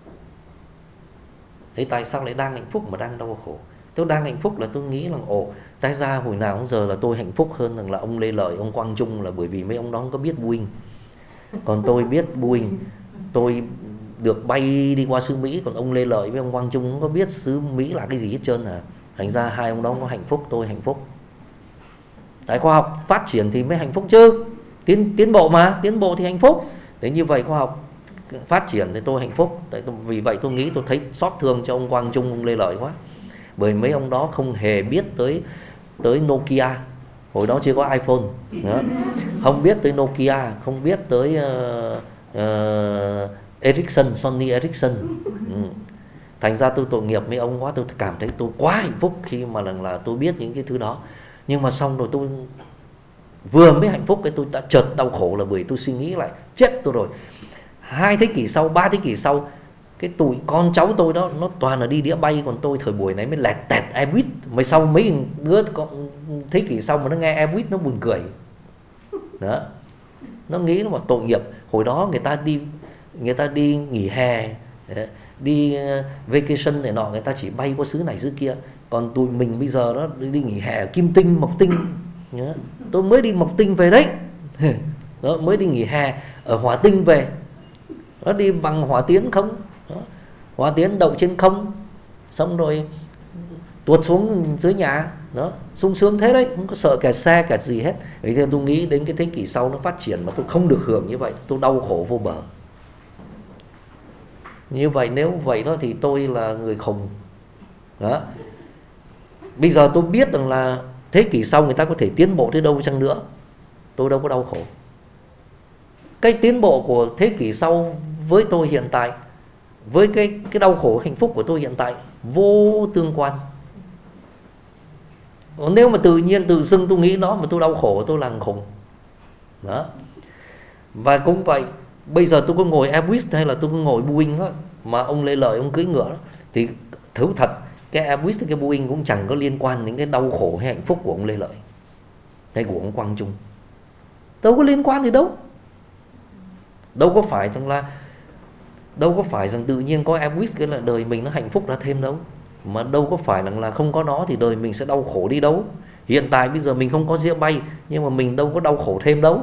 Thế tại sao lại đang hạnh phúc mà đang đau khổ? Tôi đang hạnh phúc là tôi nghĩ là tại ra hồi nào cũng giờ là tôi hạnh phúc hơn rằng là ông Lê Lợi, ông Quang Trung, là bởi vì mấy ông đó không có biết Boeing. Còn tôi biết Boeing, tôi được bay đi qua xứ Mỹ, còn ông Lê Lợi với ông Quang Trung không có biết xứ Mỹ là cái gì hết trơn à. Thành ra hai ông đó có hạnh phúc, tôi hạnh phúc. Tại khoa học phát triển thì mới hạnh phúc chứ. Tiến bộ mà, tiến bộ thì hạnh phúc. Thế như vậy khoa học phát triển thì tôi hạnh phúc. Vì vậy tôi nghĩ tôi thấy xót thương cho ông Quang Trung, ông Lê Lợi quá. Bởi mấy ông đó không hề biết tới Nokia. Hồi đó chưa có iPhone đó. Không biết tới Nokia, không biết tới Ericsson, Sony Ericsson. Thành ra tôi tội nghiệp mấy ông quá. Tôi cảm thấy tôi quá hạnh phúc khi mà là tôi biết những cái thứ đó. Nhưng mà xong rồi tôi vừa mới hạnh phúc cái tôi đã chợt đau khổ, là bởi tôi suy nghĩ lại chết tôi rồi. 2 thế kỷ sau, 3 thế kỷ sau, cái tụi con cháu tôi đó nó toàn là đi đĩa bay, còn tôi thời buổi này mới lẹt tẹt Airbus. Mới sau mấy đứa thế kỷ sau mà nó nghe Airbus nó buồn cười đó. Nó nghĩ nó mà tội nghiệp. Hồi đó người ta đi nghỉ hè, đi vacation này nọ, người ta chỉ bay qua xứ này xứ kia. Còn tụi mình bây giờ đó đi nghỉ hè ở Kim Tinh, Mộc Tinh. Tôi mới đi Mộc Tinh về đấy đó, mới đi nghỉ hè ở Hỏa Tinh về. Nó đi bằng hỏa tiến không đó. Hỏa tiến đậu trên không, xong rồi tuột xuống dưới nhà đó, sung sướng thế đấy, không có sợ kẹt xe kẹt gì hết. Vì thế tôi nghĩ đến cái thế kỷ sau nó phát triển mà tôi không được hưởng như vậy, tôi đau khổ vô bờ. Như vậy nếu vậy đó thì tôi là người khùng đó. Bây giờ tôi biết rằng là thế kỷ sau người ta có thể tiến bộ tới đâu chăng nữa, tôi đâu có đau khổ. Cái tiến bộ của thế kỷ sau với tôi hiện tại, với cái đau khổ hạnh phúc của tôi hiện tại vô tương quan. Nếu mà tự nhiên tự dưng tôi nghĩ nó mà tôi đau khổ, tôi là khùng đó. Và cũng vậy, bây giờ tôi có ngồi Airbus hay là tôi có ngồi Boeing đó, mà ông Lê Lợi ông cưỡi ngựa đó, thì thú thật cái Airbus cái Boeing cũng chẳng có liên quan đến cái đau khổ hay hạnh phúc của ông Lê Lợi hay của ông Quang Trung. Đâu có liên quan gì đâu. Đâu có phải rằng tự nhiên có Airbus cái là đời mình nó hạnh phúc ra thêm đâu. Mà đâu có phải là không có nó thì đời mình sẽ đau khổ đi đâu. Hiện tại bây giờ mình không có đĩa bay, nhưng mà mình đâu có đau khổ thêm đâu.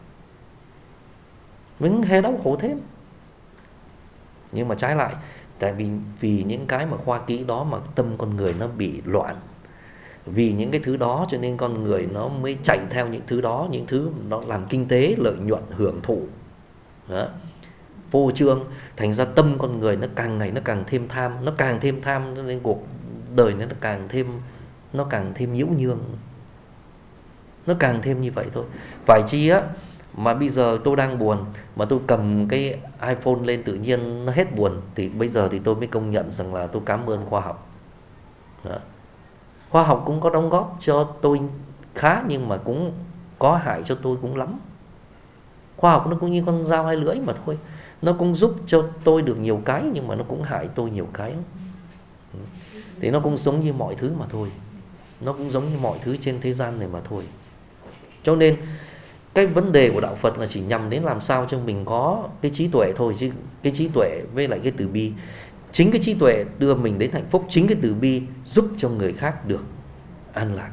Mình không hề đau khổ thêm. Nhưng mà trái lại, tại vì những cái mà khoa kỹ đó mà tâm con người nó bị loạn. Vì những cái thứ đó cho nên con người nó mới chạy theo những thứ đó, những thứ nó làm kinh tế, lợi nhuận, hưởng thụ đó. phô trương, thành ra tâm con người nó càng ngày nó càng thêm tham, nó càng thêm tham nên cuộc đời nó càng thêm nhiễu nhương, nó càng thêm như vậy thôi. Phải chi á mà bây giờ tôi đang buồn mà tôi cầm cái iPhone lên tự nhiên nó hết buồn, thì bây giờ thì tôi mới công nhận rằng là tôi cảm ơn khoa học. Đó. Khoa học cũng có đóng góp cho tôi khá, nhưng mà cũng có hại cho tôi cũng lắm. Khoa học nó cũng như con dao hai lưỡi mà thôi, nó cũng giúp cho tôi được nhiều cái, nhưng mà nó cũng hại tôi nhiều cái. Thì nó cũng giống như mọi thứ mà thôi, nó cũng giống như mọi thứ trên thế gian này mà thôi. Cho nên cái vấn đề của đạo Phật là chỉ nhằm đến làm sao cho mình có cái trí tuệ thôi, chứ cái trí tuệ với lại cái từ bi, chính cái trí tuệ đưa mình đến hạnh phúc, chính cái từ bi giúp cho người khác được an lạc.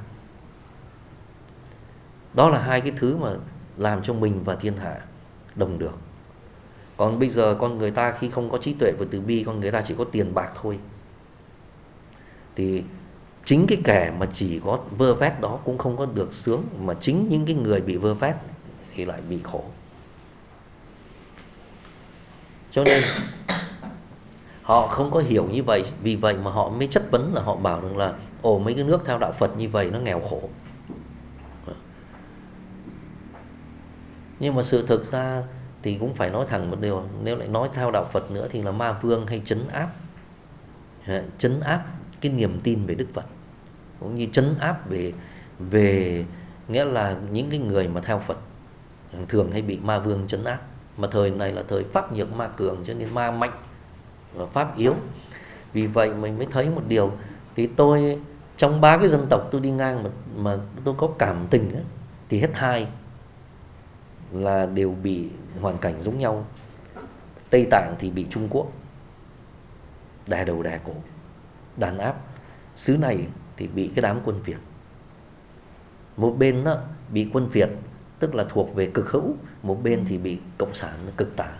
Đó là hai cái thứ mà làm cho mình và thiên hạ đồng được. Còn bây giờ con người ta khi không có trí tuệ và từ bi, con người ta chỉ có tiền bạc thôi, thì chính cái kẻ mà chỉ có vơ vét đó cũng không có được sướng, mà chính những cái người bị vơ vét thì lại bị khổ. Cho nên họ không có hiểu như vậy, vì vậy mà họ mới chất vấn, là họ bảo rằng là ồ, mấy cái nước theo đạo Phật như vậy nó nghèo khổ. Nhưng mà sự thực ra thì cũng phải nói thẳng một điều, nếu lại nói theo đạo Phật nữa thì là ma vương hay trấn áp cái niềm tin về Đức Phật, cũng như trấn áp về nghĩa là những cái người mà theo Phật thường hay bị ma vương trấn áp. Mà thời này là thời pháp nhược ma cường, cho nên ma mạnh và pháp yếu. Vì vậy mình mới thấy một điều, thì tôi trong ba cái dân tộc tôi đi ngang mà tôi có cảm tình ấy, thì hết hai là đều bị hoàn cảnh giống nhau. Tây Tạng thì bị Trung Quốc đè đầu đè cổ, đàn áp. Xứ này thì bị cái đám quân Việt. Một bên đó, bị quân Việt tức là thuộc về cực hữu, một bên thì bị cộng sản cực tả.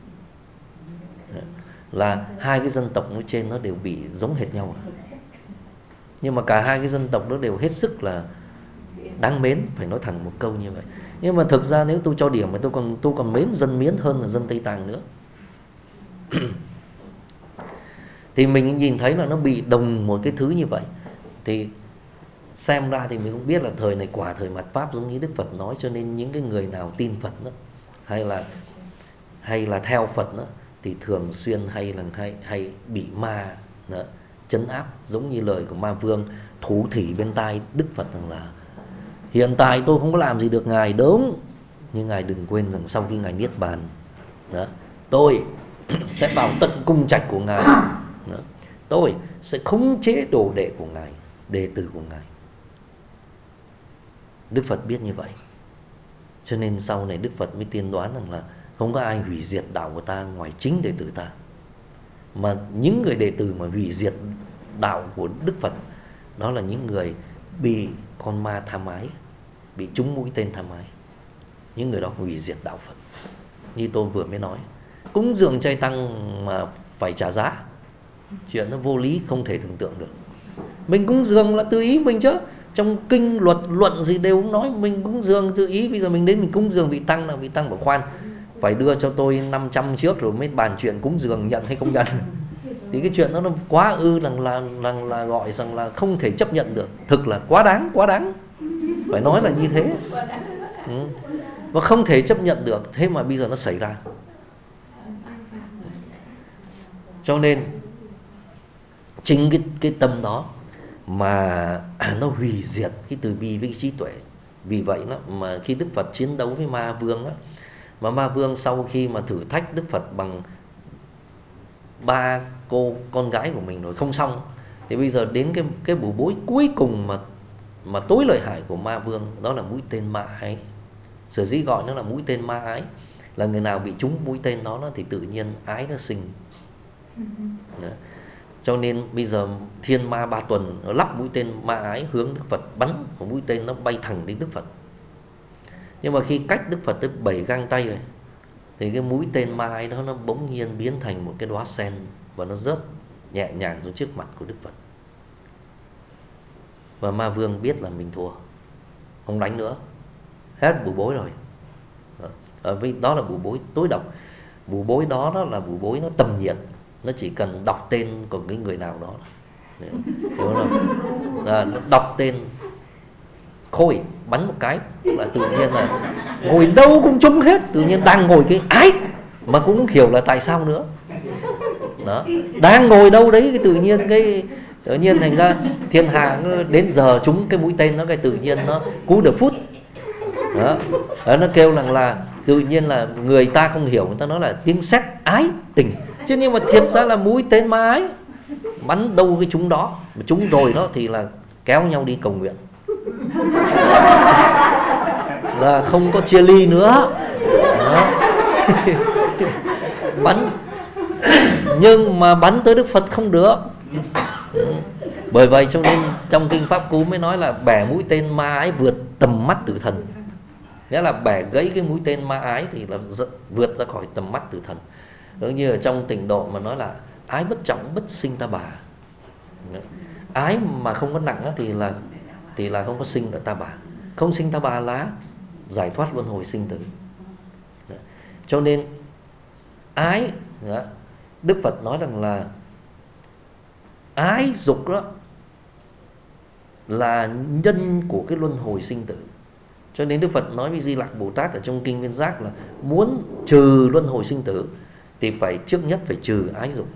Là hai cái dân tộc nói trên nó đều bị giống hệt nhau. Nhưng mà cả hai cái dân tộc đó đều hết sức là đáng mến, phải nói thẳng một câu như vậy. Nhưng mà thực ra nếu tôi cho điểm mà tôi còn mến dân Miến hơn là dân Tây Tạng nữa. Thì mình nhìn thấy là nó bị đồng một cái thứ như vậy. Thì xem ra thì mình cũng biết là thời này quả thời mạt Pháp, giống như Đức Phật nói. Cho nên những cái người nào tin Phật đó, hay là theo Phật đó, thì thường xuyên hay bị ma đó, trấn áp. Giống như lời của ma vương thủ thỉ bên tai Đức Phật rằng là hiện tại tôi không có làm gì được ngài, đúng, nhưng ngài đừng quên rằng sau khi ngài niết bàn đó, tôi sẽ vào tận cung trạch của ngài đó, tôi sẽ khống chế đồ đệ của ngài, đệ tử của ngài. Đức Phật biết như vậy, cho nên sau này Đức Phật mới tiên đoán rằng là không có ai hủy diệt đạo của ta ngoài chính đệ tử ta. Mà những người đệ tử mà hủy diệt đạo của Đức Phật, đó là những người bị con ma tham ái, bị trúng mũi tên tham ái. Những người đó hủy diệt đạo Phật. Như tôi vừa mới nói, cúng dường chay tăng mà phải trả giá, chuyện nó vô lý không thể tưởng tượng được. Mình cúng dường là tự ý mình chứ, trong kinh luật luận gì đều nói mình cúng dường tự ý. Bây giờ mình đến mình cúng dường vị tăng, là vị tăng bảo khoan, phải đưa cho tôi 500 trước rồi mới bàn chuyện cúng dường nhận hay không nhận. Thì cái chuyện đó nó quá ư là gọi rằng là không thể chấp nhận được. Thực là quá đáng, phải nói là như thế. Và không thể chấp nhận được. Thế mà bây giờ nó xảy ra. Cho nên chính cái tâm đó mà nó hủy diệt cái từ bi với cái trí tuệ. Vì vậy đó, mà khi Đức Phật chiến đấu với ma vương đó, mà ma vương sau khi mà thử thách Đức Phật bằng 3 cô con gái của mình rồi không xong, thì bây giờ đến cái bủa bối cuối cùng mà tối lợi hại của ma vương, đó là mũi tên ma ái. Sở dĩ gọi nó là mũi tên ma ái là người nào bị trúng mũi tên đó thì tự nhiên ái nó sinh. Đó. Cho nên bây giờ thiên ma 3 tuần nó lắp mũi tên ma ái hướng Đức Phật bắn, một mũi tên nó bay thẳng đến Đức Phật. Nhưng mà khi cách Đức Phật tới 7 gang tay rồi, thì cái mũi tên ma ái đó nó bỗng nhiên biến thành một cái đóa sen, và nó rớt nhẹ nhàng xuống trước mặt của Đức Phật. Và ma vương biết là mình thua, không đánh nữa, hết bùa bối rồi. Vì đó là bùa bối tối độc. Bùa bối đó, đó là bùa bối nó tầm nhiệt, nó chỉ cần đọc tên của cái người nào đó, hiểu không? Nó đọc tên Khôi, bắn một cái là tự nhiên là ngồi đâu cũng trúng hết, tự nhiên đang ngồi cái ái mà cũng không hiểu là tại sao nữa. Đó, đang ngồi đâu đấy tự nhiên thành ra thiên hạ đến giờ trúng cái mũi tên nó, cái tự nhiên nó cú được phút. Đó, nó kêu rằng là tự nhiên là người ta không hiểu, người ta nói là tiếng sét ái tình, chứ nhưng mà thiệt ra là mũi tên ma ái, bắn đâu cái chúng đó, mà chúng rồi đó thì là kéo nhau đi cầu nguyện, là không có chia ly nữa. Đó. Bắn nhưng mà bắn tới Đức Phật không được. Bởi vậy cho nên trong kinh Pháp Cú mới nói là bẻ mũi tên ma ái vượt tầm mắt tử thần. Nghĩa là bẻ gãy cái mũi tên ma ái thì là vượt ra khỏi tầm mắt tử thần. Giống như ở trong Tịnh Độ mà nói là ái bất trọng bất sinh ta bà. Ái mà không có nặng thì là không có sinh ở ta bà. Không sinh ta bà là giải thoát luân hồi sinh tử. Cho nên ái, Đức Phật nói rằng là ái dục đó là nhân của cái luân hồi sinh tử. Cho nên Đức Phật nói với Di Lặc Bồ Tát ở trong kinh Viên Giác là muốn trừ luân hồi sinh tử thì phải trước nhất phải trừ ái dục.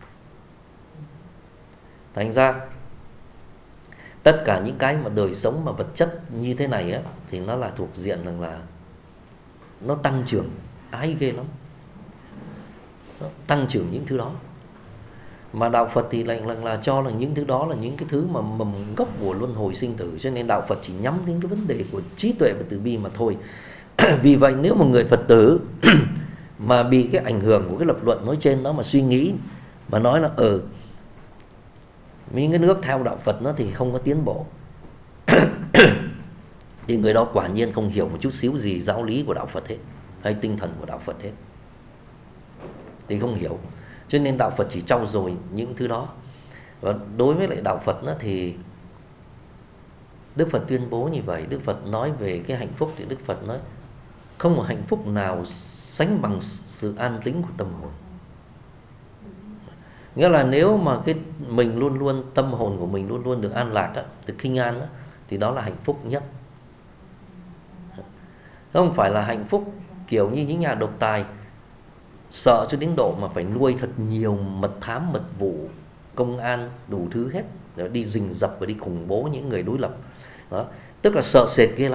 Thành ra tất cả những cái mà đời sống mà vật chất như thế này á, thì nó là thuộc diện rằng là nó tăng trưởng ái ghê lắm, nó tăng trưởng những thứ đó. Mà đạo Phật thì lại là cho là những thứ đó là những cái thứ mà mầm gốc của luân hồi sinh tử. Cho nên đạo Phật chỉ nhắm đến cái vấn đề của trí tuệ và từ bi mà thôi. Vì vậy nếu một người Phật tử mà bị cái ảnh hưởng của cái lập luận nói trên đó mà suy nghĩ, mà nói là những cái nước theo đạo Phật nó thì không có tiến bộ, thì người đó quả nhiên không hiểu một chút xíu gì giáo lý của đạo Phật hết, hay tinh thần của đạo Phật hết, thì không hiểu. Cho nên đạo Phật chỉ trau dồi những thứ đó. Và đối với lại đạo Phật đó thì Đức Phật tuyên bố như vậy. Đức Phật nói về cái hạnh phúc thì Đức Phật nói không một hạnh phúc nào sánh bằng sự an tĩnh của tâm hồn. Nghĩa là nếu mà mình luôn luôn, tâm hồn của mình luôn luôn được an lạc đó, được khinh an đó, thì đó là hạnh phúc nhất. Không phải là hạnh phúc kiểu như những nhà độc tài sợ cho đến độ mà phải nuôi thật nhiều mật thám, mật vụ, công an đủ thứ hết, rồi đi rình rập và đi khủng bố những người đối lập đó. Tức là sợ sệt ghê lắm.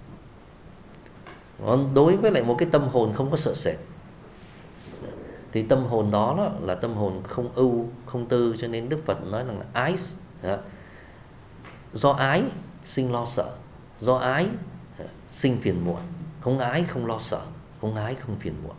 Còn đối với lại một cái tâm hồn không có sợ sệt thì tâm hồn đó là tâm hồn không ưu không tư. Cho nên Đức Phật nói rằng là ái đó. Do ái sinh lo sợ, do ái sinh phiền muộn. Không ái không lo sợ, không ái không phiền muộn.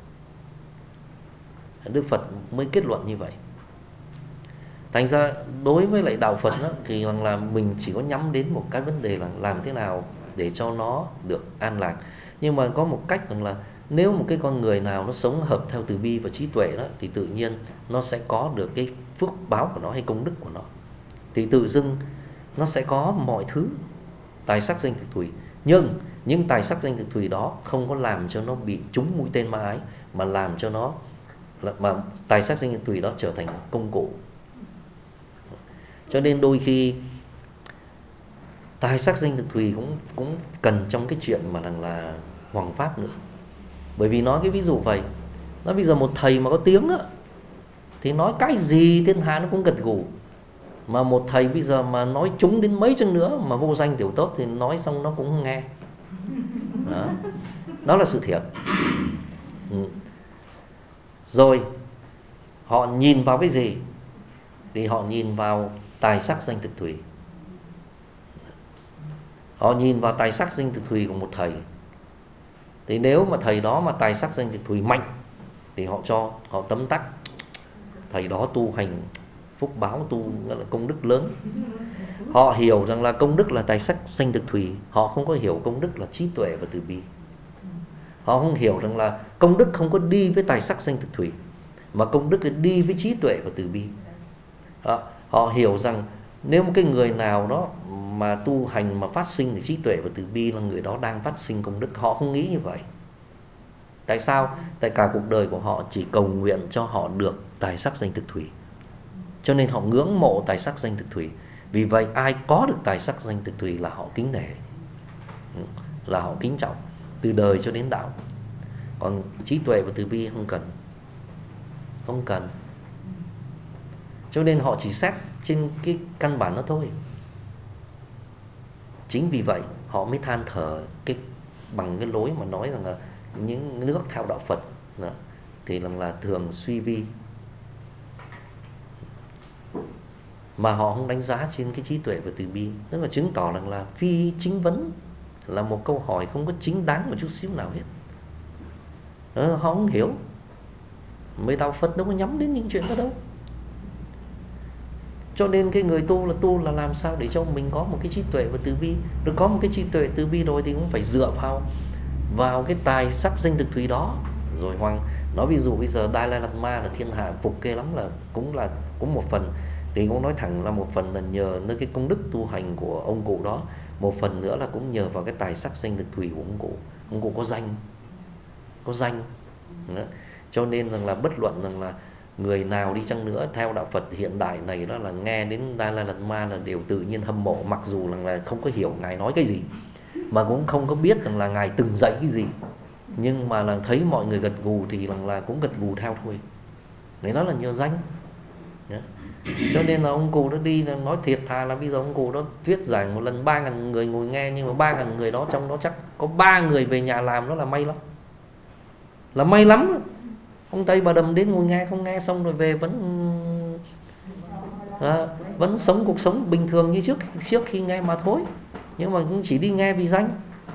Đức Phật mới kết luận như vậy. Thành ra đối với lại đạo Phật đó, thì là mình chỉ có nhắm đến một cái vấn đề là làm thế nào để cho nó được an lạc. Nhưng mà có một cách rằng là nếu một cái con người nào nó sống hợp theo từ bi và trí tuệ đó, thì tự nhiên nó sẽ có được cái phước báo của nó hay công đức của nó. Thì tự dưng nó sẽ có mọi thứ, tài sắc danh thực thùy. Nhưng những tài sắc danh thực thùy đó không có làm cho nó bị trúng mũi tên ma ái, mà làm cho nó, mà tài sắc danh thực thùy đó trở thành công cụ. Cho nên đôi khi tài sắc danh thực thùy cũng cần trong cái chuyện mà rằng là hoằng pháp nữa. Bởi vì nói cái ví dụ vậy, nói bây giờ một thầy mà có tiếng á, thì nói cái gì thiên hạ nó cũng gật gù. Mà một thầy bây giờ mà nói trúng đến mấy chăng nữa mà vô danh tiểu tốt thì nói xong nó cũng không nghe. Đó là sự thiệt. Rồi họ nhìn vào cái gì? Thì họ nhìn vào tài sắc danh thực thùy. Họ nhìn vào tài sắc danh thực thùy của một thầy. Thì nếu mà thầy đó mà tài sắc danh thực thùy mạnh thì họ tấm tắc thầy đó tu hành phúc báo, tu là công đức lớn. Họ hiểu rằng là công đức là tài sắc danh thực thùy, họ không có hiểu công đức là trí tuệ và từ bi. Họ không hiểu rằng là công đức không có đi với tài sắc danh thực thùy, mà công đức đi với trí tuệ và từ bi. Họ hiểu rằng nếu một cái người nào đó mà tu hành mà phát sinh từ trí tuệ và từ bi là người đó đang phát sinh công đức. Họ không nghĩ như vậy. Tại sao? Tại cả cuộc đời của họ chỉ cầu nguyện cho họ được tài sắc danh thực thủy, cho nên họ ngưỡng mộ tài sắc danh thực thủy. Vì vậy ai có được tài sắc danh thực thủy là họ kính nể, là họ kính trọng từ đời cho đến đạo. Còn trí tuệ và từ bi không cần, không cần. Cho nên họ chỉ xét trên cái căn bản đó thôi. Chính vì vậy họ mới than thở bằng cái lối mà nói rằng là những nước theo đạo Phật thì là thường suy vi, mà họ không đánh giá trên cái trí tuệ và từ bi. Tức là chứng tỏ rằng là phi chính vấn, là một câu hỏi không có chính đáng một chút xíu nào hết. Họ không hiểu. Mấy đạo Phật đâu có nhắm đến những chuyện đó đâu. Cho nên cái người tu là làm sao để cho mình có một cái trí tuệ và từ bi. Rồi có một cái trí tuệ từ bi rồi thì cũng phải dựa vào cái tài sắc danh thực thủy đó. Rồi Hoàng nói ví dụ bây giờ Dalai Lama là thiên hạ phục kê lắm, là cũng một phần thì cũng nói thẳng là một phần là nhờ nơi cái công đức tu hành của ông cụ đó, một phần nữa là cũng nhờ vào cái tài sắc danh thực thủy của ông cụ. Ông cụ có danh đó. Cho nên rằng là bất luận rằng là người nào đi chăng nữa theo đạo Phật hiện đại này đó là nghe đến Dalai Lama là đều tự nhiên hâm mộ, mặc dù là không có hiểu ngài nói cái gì, mà cũng không có biết rằng là ngài từng dạy cái gì, nhưng mà là thấy mọi người gật gù thì là cũng gật gù theo thôi. Đấy, đó là nhờ danh. Cho nên là ông cụ đó đi là nói thiệt thà là bây giờ ông cụ đó thuyết giảng một lần 3.000 người ngồi nghe, nhưng mà 3.000 người đó trong đó chắc có 3 người về nhà làm, đó là may lắm. Là may lắm. Ông Tây Bà Đầm đến ngồi nghe, không nghe xong rồi về vẫn sống cuộc sống bình thường như trước khi nghe mà thôi. Nhưng mà cũng chỉ đi nghe vì danh.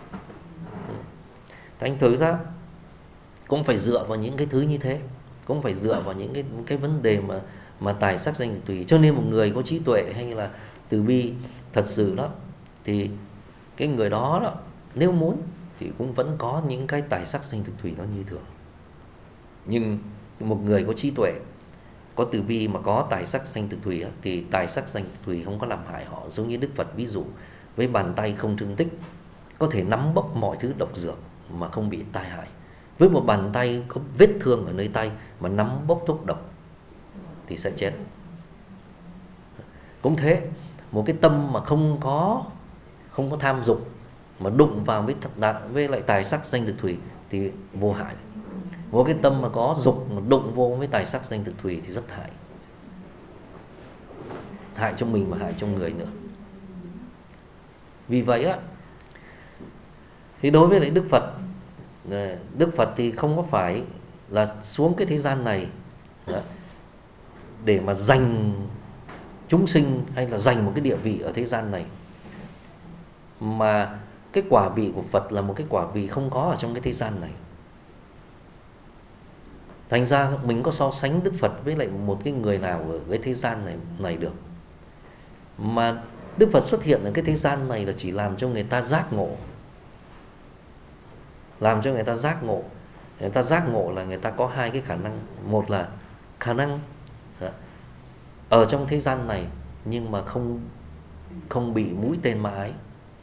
Thành thử ra cũng phải dựa vào những cái thứ như thế, cũng phải dựa vào những cái vấn đề mà tài sắc danh thực thủy. Cho nên một người có trí tuệ hay là từ bi thật sự đó, thì cái người đó nếu muốn thì cũng vẫn có những cái tài sắc danh thực thủy nó như thường. Nhưng một người có trí tuệ, có từ bi mà có tài sắc danh thực thủy thì tài sắc danh thực thủy không có làm hại họ. Giống như Đức Phật ví dụ, với bàn tay không thương tích, có thể nắm bốc mọi thứ độc dược mà không bị tai hại. Với một bàn tay có vết thương ở nơi tay mà nắm bốc thuốc độc thì sẽ chết. Cũng thế, một cái tâm mà không có tham dục mà đụng vào với lại tài sắc danh thực thủy thì vô hại. Một cái tâm mà có dục mà đụng vô với tài sắc danh thực thủy thì rất hại. Hại cho mình và hại cho người nữa. Vì vậy thì đối với lại Đức Phật thì không có phải là xuống cái thế gian này để mà giành chúng sinh hay là giành một cái địa vị ở thế gian này, mà cái quả vị của Phật là một cái quả vị không có ở trong cái thế gian này. Thành ra mình có so sánh Đức Phật với lại một cái người nào ở cái thế gian này được. Mà Đức Phật xuất hiện ở cái thế gian này là chỉ làm cho người ta giác ngộ. Làm cho người ta giác ngộ. Người ta giác ngộ là người ta có hai cái khả năng. Một là khả năng ở trong thế gian này nhưng mà không bị mũi tên ma ái,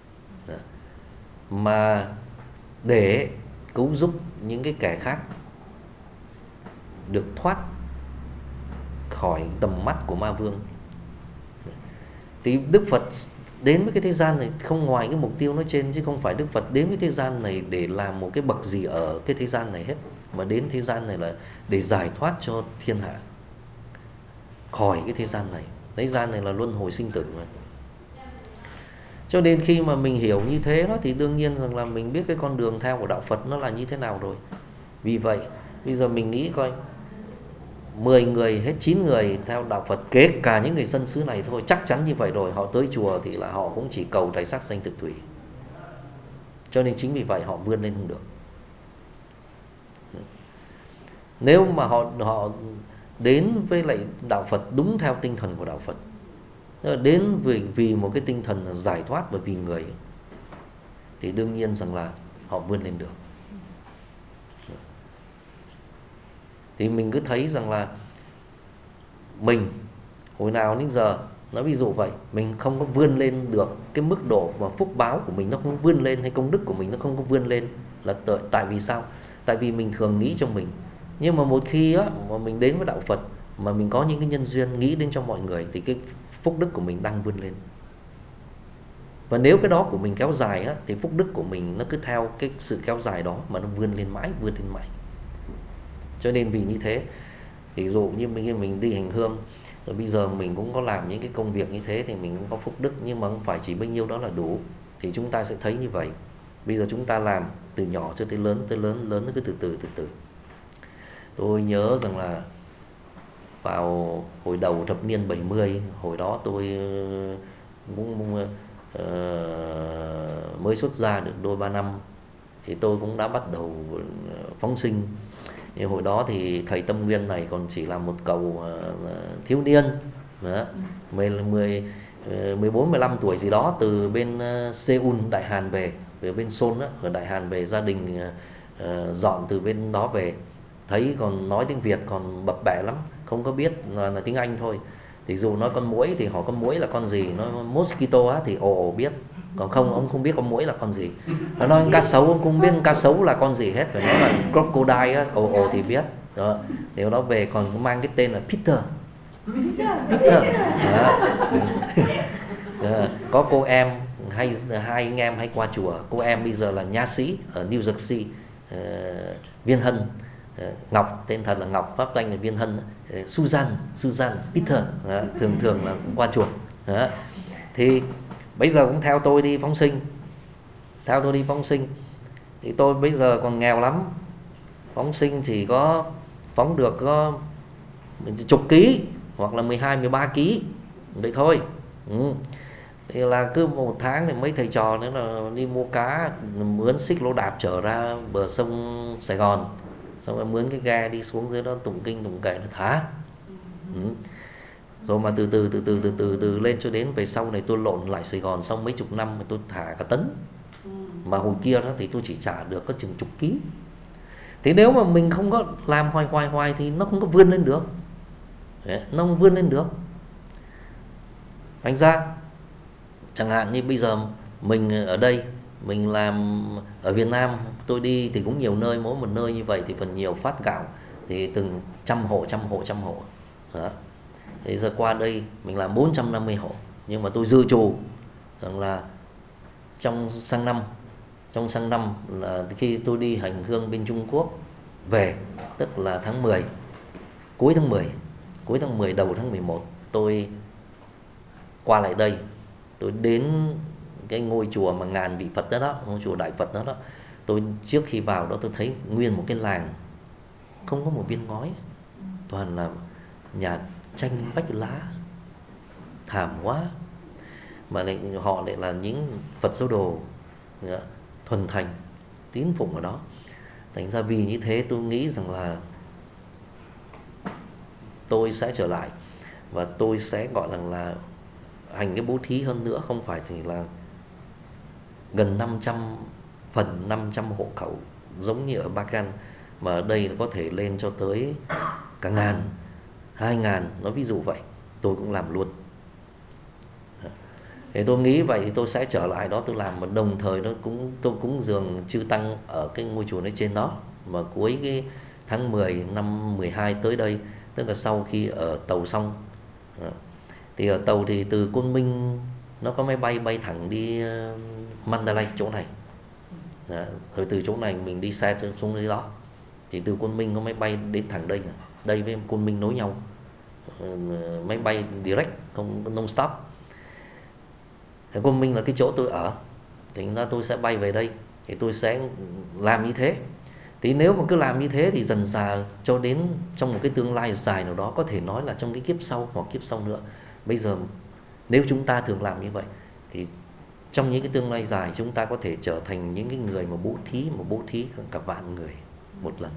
mà để cứu giúp những cái kẻ khác được thoát khỏi tầm mắt của ma vương. Thì Đức Phật đến với cái thế gian này không ngoài cái mục tiêu nói trên, chứ không phải Đức Phật đến với thế gian này để làm một cái bậc gì ở cái thế gian này hết, mà đến thế gian này là để giải thoát cho thiên hạ khỏi cái thế gian này. Thế gian này là luân hồi sinh tử mà. Cho nên khi mà mình hiểu như thế đó thì đương nhiên rằng là mình biết cái con đường theo của đạo Phật nó là như thế nào rồi. Vì vậy bây giờ mình nghĩ coi, 10 người hết 9 người theo đạo Phật, kể cả những người dân xứ này thôi, chắc chắn như vậy rồi, họ tới chùa thì là họ cũng chỉ cầu tài sắc danh thực thủy. Cho nên chính vì vậy họ vươn lên không được. Nếu mà họ đến với lại đạo Phật đúng theo tinh thần của đạo Phật, đến vì một cái tinh thần giải thoát và vì người, thì đương nhiên rằng là họ vươn lên được. Thì mình cứ thấy rằng là mình hồi nào đến giờ, nói ví dụ vậy, mình không có vươn lên được cái mức độ và phúc báo của mình nó không vươn lên, hay công đức của mình nó không có vươn lên, là tại vì sao? tại vì mình thường nghĩ trong mình. Nhưng mà một khi á, mà mình đến với đạo Phật mà mình có những cái nhân duyên nghĩ đến cho mọi người thì cái phúc đức của mình đang vươn lên. Và nếu cái đó của mình kéo dài á, thì phúc đức của mình nó cứ theo cái sự kéo dài đó mà nó vươn lên mãi, vươn lên mãi. Cho nên vì như thế, ví dụ như mình đi hành hương, rồi bây giờ mình cũng có làm những cái công việc như thế thì mình cũng có phúc đức, nhưng mà không phải chỉ bấy nhiêu đó là đủ. Thì chúng ta sẽ thấy như vậy. Bây giờ chúng ta làm từ nhỏ cho tới lớn, lớn nó cứ từ từ. Tôi nhớ rằng là vào hồi đầu thập niên 70, hồi đó tôi cũng mới xuất gia được đôi ba năm, thì tôi cũng đã bắt đầu phóng sinh. Nhưng hồi đó thì thầy Tâm Nguyên này còn chỉ là một cậu thiếu niên, 14, 15 tuổi gì đó, từ bên Seoul, Đại Hàn về, từ bên Seoul đó, ở Đại Hàn về, gia đình dọn từ bên đó về. Thấy còn nói tiếng Việt còn bập bẹ lắm, không có biết là tiếng Anh thôi. Thì dù nói con muỗi thì hỏi con muỗi là con gì, nói mosquito á thì ồ biết, còn không ông không biết con muỗi là con gì. Nó nói cá sấu, ông không biết cá sấu là con gì hết, phải nói là crocodile á, ồ thì biết. Đó, thì nó về còn mang cái tên là Peter. Đó. Có cô em hai anh em hay qua chùa, cô em bây giờ là nha sĩ ở New Jersey, Viên Hân. Ngọc, tên thật là Ngọc, pháp danh là Viên Hân. Susan Peter. Đó, thường là qua chùa. Đó. Thì bây giờ cũng theo tôi đi phóng sinh. Thì tôi bây giờ còn nghèo lắm, phóng sinh chỉ có phóng được có chục ký hoặc là 12, 13 ký vậy thôi. Thì là cứ một tháng thì mấy thầy trò nữa là đi mua cá, mướn xích lô đạp trở ra bờ sông Sài Gòn, xong rồi mướn cái ghe đi xuống dưới đó tụng kinh tụng kệ nó thả. Rồi mà từ từ lên cho đến về sau này tôi lộn lại Sài Gòn xong mấy chục năm tôi thả cả tấn. Mà hồi kia đó thì tôi chỉ trả được có chừng chục ký. Thế nếu mà mình không có làm hoài thì nó không có vươn lên được. Nó không vươn lên được. Thành ra chẳng hạn như bây giờ mình ở đây, mình làm ở Việt Nam, tôi đi thì cũng nhiều nơi, mỗi một nơi như vậy thì phần nhiều phát gạo thì từng trăm hộ. Đó. Thì giờ qua đây mình làm 450 hộ, nhưng mà tôi dự trù rằng là trong sang năm là khi tôi đi hành hương bên Trung Quốc về, tức là tháng 10, cuối tháng 10 đầu tháng 11, tôi qua lại đây, tôi đến cái ngôi chùa mà ngàn vị Phật đó, ngôi chùa Đại Phật đó. Tôi trước khi vào đó tôi thấy nguyên một cái làng không có một viên ngói, toàn là nhà tranh vách lá, thảm quá. Mà họ lại là những Phật giáo đồ thuần thành, tín phụng ở đó. Thành ra vì như thế tôi nghĩ rằng là tôi sẽ trở lại và tôi sẽ gọi là hành cái bố thí hơn nữa, không phải thì là gần 500 hộ khẩu giống như ở Bagan, mà ở đây có thể lên cho tới cả ngàn, 2.000, nói ví dụ vậy, tôi cũng làm luôn. Thì tôi nghĩ vậy thì tôi sẽ trở lại đó tôi làm, mà đồng thời tôi cúng dường chư tăng ở cái ngôi chùa nơi trên đó. Mà cuối cái tháng 10 năm 12 tới đây, tức là sau khi ở tàu xong, thì ở tàu thì từ Côn Minh nó có máy bay thẳng đi Mandalay chỗ này. Rồi từ chỗ này mình đi xe xuống dưới đó, thì từ Côn Minh có máy bay đến thẳng đây, đây với Côn Minh nối nhau, máy bay direct, không non stop. Côn Minh là cái chỗ tôi ở, thì ra tôi sẽ bay về đây, thì tôi sẽ làm như thế. Thì nếu mà cứ làm như thế thì dần dà cho đến trong một cái tương lai dài nào đó, có thể nói là trong cái kiếp sau hoặc kiếp sau nữa. Bây giờ nếu chúng ta thường làm như vậy thì trong những cái tương lai dài chúng ta có thể trở thành những cái người mà bố thí cả vạn người một lần.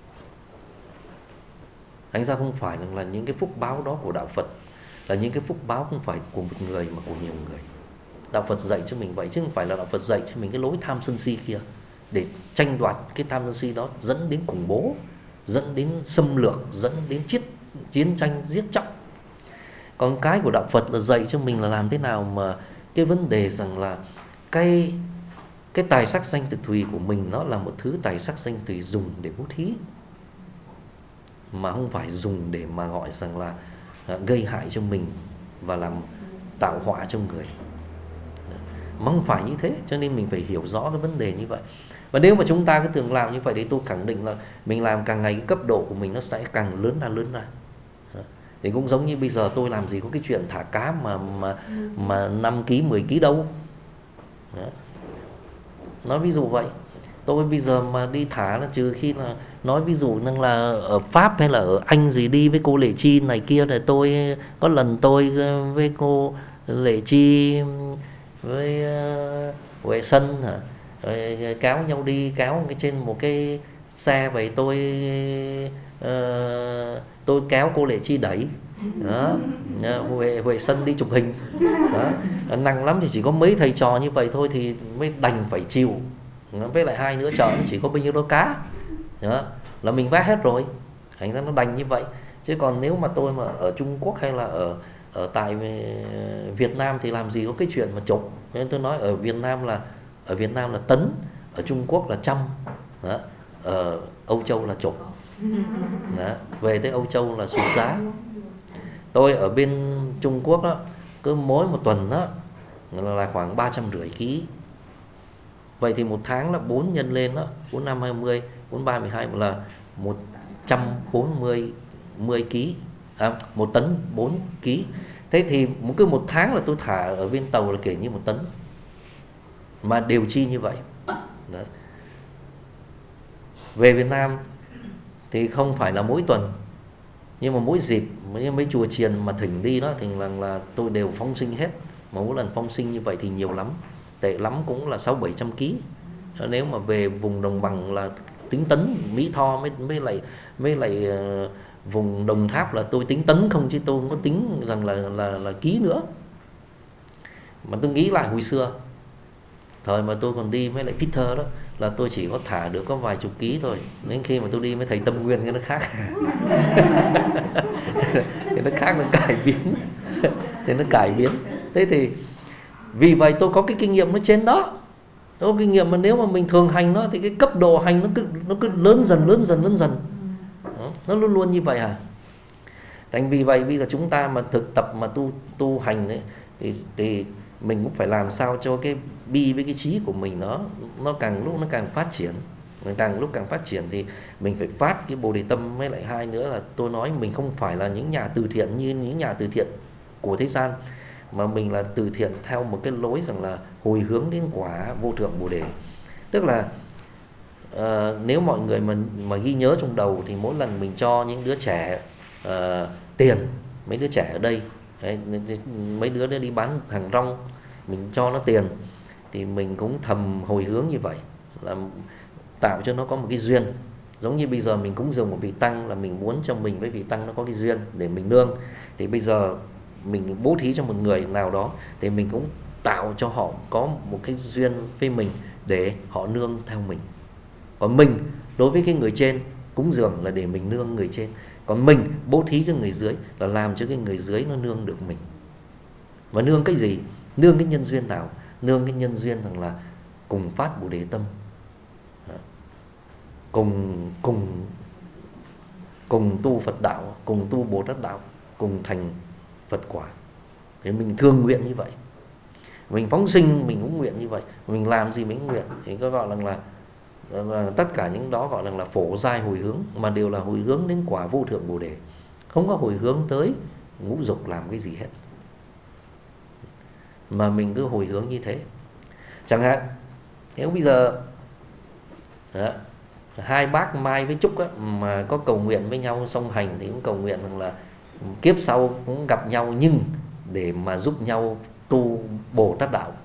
Thành ra không phải là những cái phúc báo đó của đạo Phật là những cái phúc báo không phải của một người mà của nhiều người. Đạo Phật dạy cho mình vậy, chứ không phải là đạo Phật dạy cho mình cái lối tham sân si kia, để tranh đoạt cái tham sân si đó, dẫn đến khủng bố, dẫn đến xâm lược, dẫn đến chiến tranh giết chóc. Còn cái của đạo Phật là dạy cho mình là làm thế nào mà cái vấn đề rằng là cái cái tài sắc danh thực thùy của mình nó là một thứ tài sắc danh tùy dùng để bố thí, mà không phải dùng để mà gọi rằng là gây hại cho mình và làm tạo họa cho người. Mà không phải như thế, cho nên mình phải hiểu rõ cái vấn đề như vậy. Và nếu mà chúng ta cứ tưởng làm như vậy thì tôi khẳng định là mình làm càng ngày cái cấp độ của mình nó sẽ càng lớn ra. Thì cũng giống như bây giờ tôi làm gì có cái chuyện thả cá mà 5 kg 10 kg đâu. Nói ví dụ vậy. Tôi bây giờ mà đi thả là trừ khi là nói ví dụ rằng là ở Pháp hay là ở Anh gì đi với cô Lệ Chi này kia, thì tôi có lần tôi với cô Lệ Chi với Huệ Sân kéo nhau đi, kéo trên một cái xe vậy, tôi kéo cô Lệ Chi đẩy đó, Huệ Sân đi chụp hình đó, nặng lắm thì chỉ có mấy thầy trò như vậy thôi thì mới đành phải chịu. Với lại hai nữa chợ chỉ có bao nhiêu đó cá đó, là mình vác hết rồi, thành ra nó đành như vậy. Chứ còn nếu mà tôi mà ở Trung Quốc hay là ở tại Việt Nam thì làm gì có cái chuyện mà chục. Nên tôi nói ở Việt Nam là tấn, ở Trung Quốc là trăm đó, ở Âu Châu là chục đó. Về tới Âu Châu là sụt giá. Tôi ở bên Trung Quốc đó, cứ mỗi một tuần đó là khoảng 350 kg. Vậy thì một tháng là 4 nhân lên đó, 4 5 20, 4 3 12 là 140 kg, 1 tấn 4 kg. Thế thì cứ một tháng là tôi thả ở bên tàu là kể như 1 tấn. Mà đều chi như vậy. Đó. Về Việt Nam thì không phải là mỗi tuần, nhưng mà mỗi dịp mấy chùa chiền mà thỉnh đi đó thì là tôi đều phóng sinh hết. Mà mỗi lần phóng sinh như vậy thì nhiều lắm, tệ lắm cũng là 600-700 kg. Nếu mà về vùng đồng bằng là tính tấn, Mỹ Tho mới lại vùng Đồng Tháp là tôi tính tấn không, chứ tôi không có tính rằng là ký nữa. Mà tôi nghĩ lại hồi xưa, thời mà tôi còn đi với lại Peter đó, là tôi chỉ có thả được có vài chục ký thôi. Đến khi mà tôi đi với thầy Tâm Nguyên cái nó khác. Thì nó khác, nó cải biến. Thế thì vì vậy tôi có cái kinh nghiệm nó trên đó. Tôi có kinh nghiệm mà nếu mà mình thường hành nó thì cái cấp độ hành nó cứ lớn dần. Đó, nó luôn luôn như vậy hả? Thành vì vậy bây giờ chúng ta mà thực tập mà tu hành ấy, thì mình cũng phải làm sao cho cái bi với cái trí của mình nó càng lúc nó càng phát triển. Càng lúc càng phát triển thì mình phải phát cái Bồ Đề tâm. Với lại hai nữa là tôi nói mình không phải là những nhà từ thiện như những nhà từ thiện của thế gian, mà mình là từ thiện theo một cái lối rằng là hồi hướng đến quả vô thượng Bồ Đề. Tức là nếu mọi người mà ghi nhớ trong đầu thì mỗi lần mình cho những đứa trẻ tiền, mấy đứa trẻ ở đây đấy, mấy đứa đi bán hàng rong, mình cho nó tiền thì mình cũng thầm hồi hướng như vậy, là tạo cho nó có một cái duyên. Giống như bây giờ mình cúng dường một vị tăng là mình muốn cho mình với vị tăng nó có cái duyên để mình nương. Thì bây giờ mình bố thí cho một người nào đó thì mình cũng tạo cho họ có một cái duyên với mình để họ nương theo mình. Còn mình đối với cái người trên cúng dường là để mình nương người trên, còn mình bố thí cho người dưới là làm cho cái người dưới nó nương được mình. Và nương cái gì? Nương cái nhân duyên nào? Nương cái nhân duyên rằng là cùng phát Bồ Đề tâm, cùng tu Phật đạo, cùng tu Bồ Tát đạo, cùng thành Phật quả. Thì mình thương nguyện như vậy. Mình phóng sinh mình cũng nguyện như vậy. Mình làm gì mình cũng nguyện. Thì có gọi là tất cả những đó gọi là phổ giai hồi hướng, mà đều là hồi hướng đến quả vô thượng Bồ Đề. Không có hồi hướng tới ngũ dục làm cái gì hết, mà mình cứ hồi hướng như thế. Chẳng hạn nếu bây giờ đó, hai bác Mai với Trúc á, mà có cầu nguyện với nhau song hành thì cũng cầu nguyện rằng là kiếp sau cũng gặp nhau, nhưng để mà giúp nhau tu Bồ Tát đạo.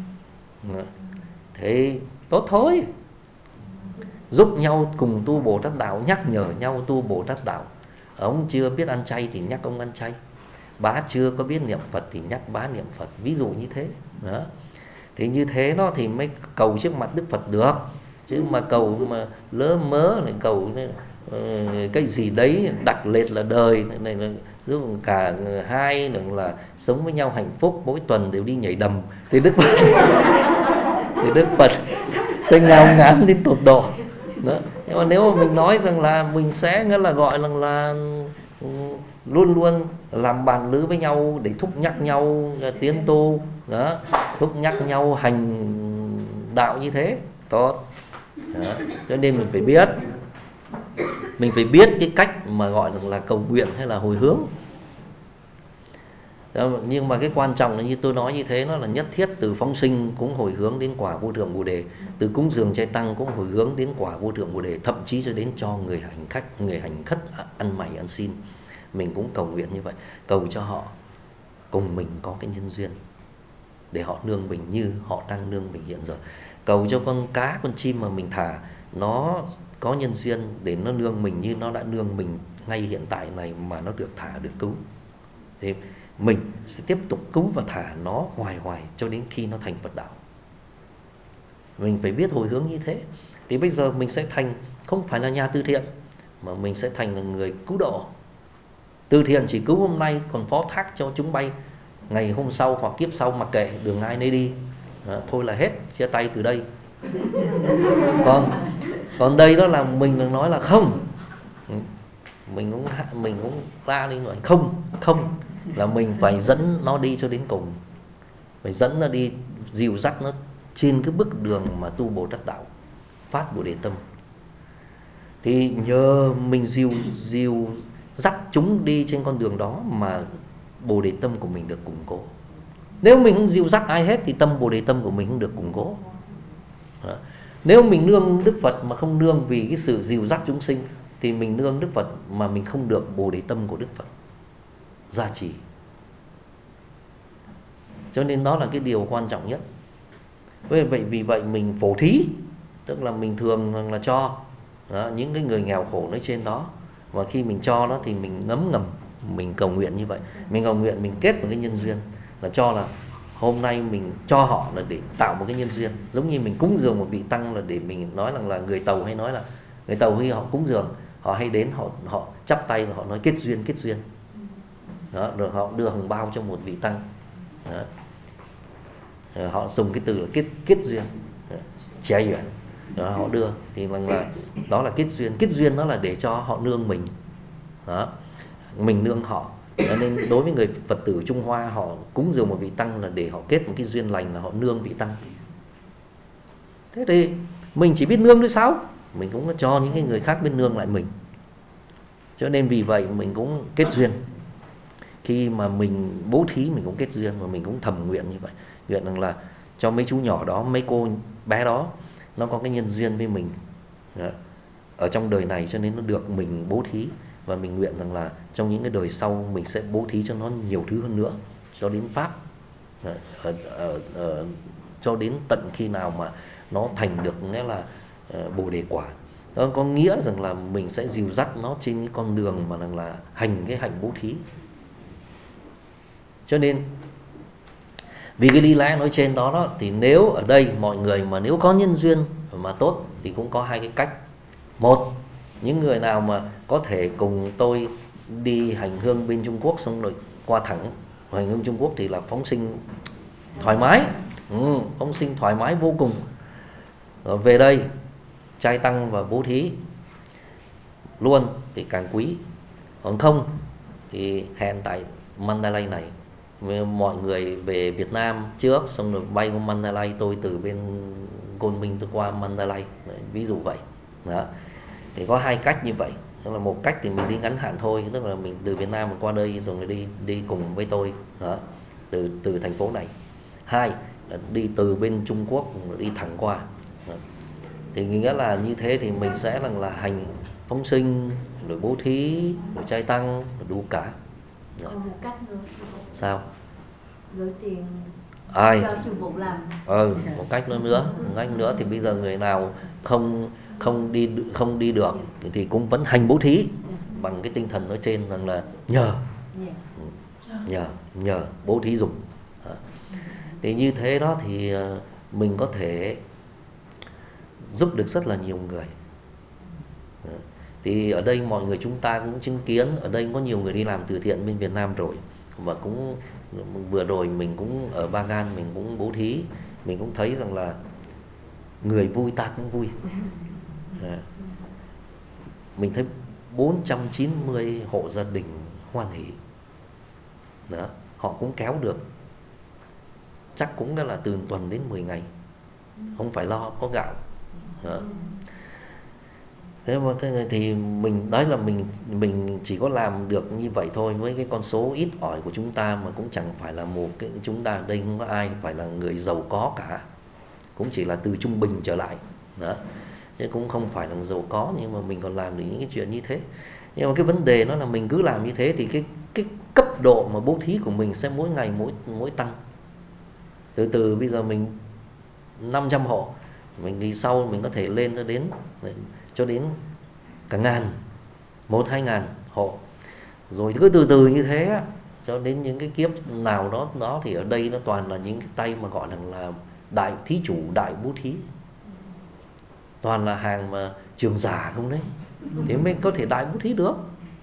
Thế tốt thôi, giúp nhau cùng tu Bồ Tát đạo, nhắc nhở nhau tu Bồ Tát đạo. Ông chưa biết ăn chay thì nhắc ông ăn chay, bá chưa có biết niệm Phật thì nhắc bá niệm Phật, ví dụ như thế đó. Thì như thế nó thì mới cầu trước mặt Đức Phật được. Chứ mà cầu mà lỡ mớ lại cầu cái gì đấy đặc lệch là đời này là giúp cả hai là sống với nhau hạnh phúc, mỗi tuần đều đi nhảy đầm thì Đức Phật thì Đức Phật sẽ ngao ngán đến tột độ đó. Nhưng mà nếu mà mình nói rằng là mình sẽ nghĩa là gọi là luôn luôn làm bàn lứ với nhau để thúc nhắc nhau tiến tu đó, thúc nhắc nhau hành đạo như thế tốt đó. Cho nên mình phải biết cái cách mà gọi là cầu nguyện hay là hồi hướng đó. Nhưng mà cái quan trọng là như tôi nói như thế, nó là nhất thiết từ phóng sinh cũng hồi hướng đến quả vô thượng Bồ đề, từ cúng dường chay tăng cũng hồi hướng đến quả vô thượng Bồ đề, thậm chí cho đến cho người hành khất ăn mày ăn xin, mình cũng cầu nguyện như vậy, cầu cho họ cùng mình có cái nhân duyên để họ nương mình như họ đang nương mình hiện giờ, cầu cho con cá con chim mà mình thả nó có nhân duyên để nó nương mình như nó đã nương mình ngay hiện tại này mà nó được thả được cứu, thì mình sẽ tiếp tục cứu và thả nó hoài cho đến khi nó thành Phật đạo. Mình phải biết hồi hướng như thế, thì bây giờ mình sẽ thành không phải là nhà từ thiện mà mình sẽ thành là người cứu độ. Từ thiện chỉ cứu hôm nay, còn phó thác cho chúng bay ngày hôm sau hoặc kiếp sau mặc kệ, đường ai nấy đi, thôi là hết, chia tay từ đây. Còn đây đó là mình nói là không, mình cũng ra đi rồi, không là mình phải dẫn nó đi cho đến cùng, phải dẫn nó đi, dìu dắt nó trên cái bước đường mà tu Bồ Tát đạo, phát Bồ Đề tâm. Thì nhờ mình dìu dắt chúng đi trên con đường đó mà Bồ Đề tâm của mình được củng cố. Nếu mình không dìu dắt ai hết thì tâm Bồ Đề tâm của mình không được củng cố. Đó. Nếu mình nương Đức Phật mà không nương vì cái sự dìu dắt chúng sinh, thì mình nương Đức Phật mà mình không được Bồ Đề tâm của Đức Phật gia trì. Cho nên đó là cái điều quan trọng nhất. Vì vậy mình phổ thí, tức là mình thường là cho đó, những cái người nghèo khổ nói trên đó, và khi mình cho đó thì mình ngấm ngầm mình cầu nguyện như vậy, mình cầu nguyện mình kết một cái nhân duyên, là cho là hôm nay mình cho họ là để tạo một cái nhân duyên, giống như mình cúng dường một vị tăng là để mình nói rằng là người Tàu hay nói là người Tàu khi họ cúng dường họ hay đến họ chắp tay và họ nói kết duyên đó, rồi họ đưa hồng bao cho một vị tăng đó. Họ dùng cái từ là kết duyên, trái duyên đó, họ đưa thì là đó là kết duyên đó là để cho họ nương mình đó, mình nương họ. Cho nên đối với người Phật tử Trung Hoa, họ cúng dường một vị tăng là để họ kết một cái duyên lành, là họ nương vị tăng. Thế thì mình chỉ biết nương thôi sao, mình cũng có cho những cái người khác biết nương lại mình. Cho nên vì vậy mình cũng kết duyên. Khi mà mình bố thí mình cũng kết duyên, và mình cũng thầm nguyện như vậy, nguyện rằng là cho mấy chú nhỏ đó, mấy cô bé đó, nó có cái nhân duyên với mình đó, ở trong đời này, cho nên nó được mình bố thí. Và mình nguyện rằng là trong những cái đời sau mình sẽ bố thí cho nó nhiều thứ hơn nữa, cho đến Pháp, cho đến tận khi nào mà nó thành được nghĩa là Bồ Đề quả. Đó có nghĩa rằng là mình sẽ dìu dắt nó trên cái con đường mà rằng là hành cái hạnh bố thí. Cho nên vì cái lý lẽ nói trên đó, thì nếu ở đây mọi người mà nếu có nhân duyên mà tốt thì cũng có hai cái cách. Một, những người nào mà có thể cùng tôi đi hành hương bên Trung Quốc xong rồi qua thẳng hành hương Trung Quốc thì là phóng sinh thoải mái, phóng sinh thoải mái vô cùng. Rồi về đây trai tăng và bố thí luôn thì càng quý. Còn không thì hẹn tại Mandalay này, mọi người về Việt Nam trước xong rồi bay qua Mandalay, tôi từ bên Côn Minh tôi qua Mandalay, ví dụ vậy đó. Thì có hai cách như vậy. Tức là một cách thì mình đi ngắn hạn thôi, tức là mình từ Việt Nam qua đây rồi đi cùng với tôi đó, từ thành phố này. Hai là đi từ bên Trung Quốc đi thẳng qua đó. Thì nghĩa là như thế thì mình sẽ là hành phóng sinh, rồi bố thí, rồi trai tăng, rồi đủ cả đó.
Còn một cách nữa.
Sao?
Gửi tiền cho sư phụ làm.
Một cách nữa thì bây giờ người nào không đi được thì cũng vẫn hành bố thí bằng cái tinh thần nói trên, rằng là nhờ bố thí dùng. Thì như thế đó thì mình có thể giúp được rất là nhiều người. Thì ở đây mọi người chúng ta cũng chứng kiến, ở đây có nhiều người đi làm từ thiện bên Việt Nam rồi, và cũng vừa rồi mình cũng ở Bagan mình cũng bố thí, mình cũng thấy rằng là người vui ta cũng vui. Mình thấy 490 hộ gia đình hoan hỷ đó, họ cũng kéo được, chắc cũng đã là từ tuần đến 10 ngày, không phải lo có gạo đó. Thế mà thì mình đấy là mình chỉ có làm được như vậy thôi, với cái con số ít ỏi của chúng ta, mà cũng chẳng phải là một cái, chúng ta ở đây không có ai phải là người giàu có cả, cũng chỉ là từ trung bình trở lại đó, chứ cũng không phải là giàu có, nhưng mà mình còn làm được những cái chuyện như thế. Nhưng mà cái vấn đề nó là mình cứ làm như thế thì cái cấp độ mà bố thí của mình sẽ mỗi ngày mỗi tăng. Từ từ bây giờ mình 500 hộ, mình đi sau mình có thể lên cho đến cả ngàn, 1-2 ngàn hộ, rồi cứ từ từ như thế cho đến những cái kiếp nào đó thì ở đây nó toàn là những cái tay mà gọi là đại thí chủ, đại bố thí, toàn là hàng mà trường giả không đấy, thì mới có thể đại bố thí được.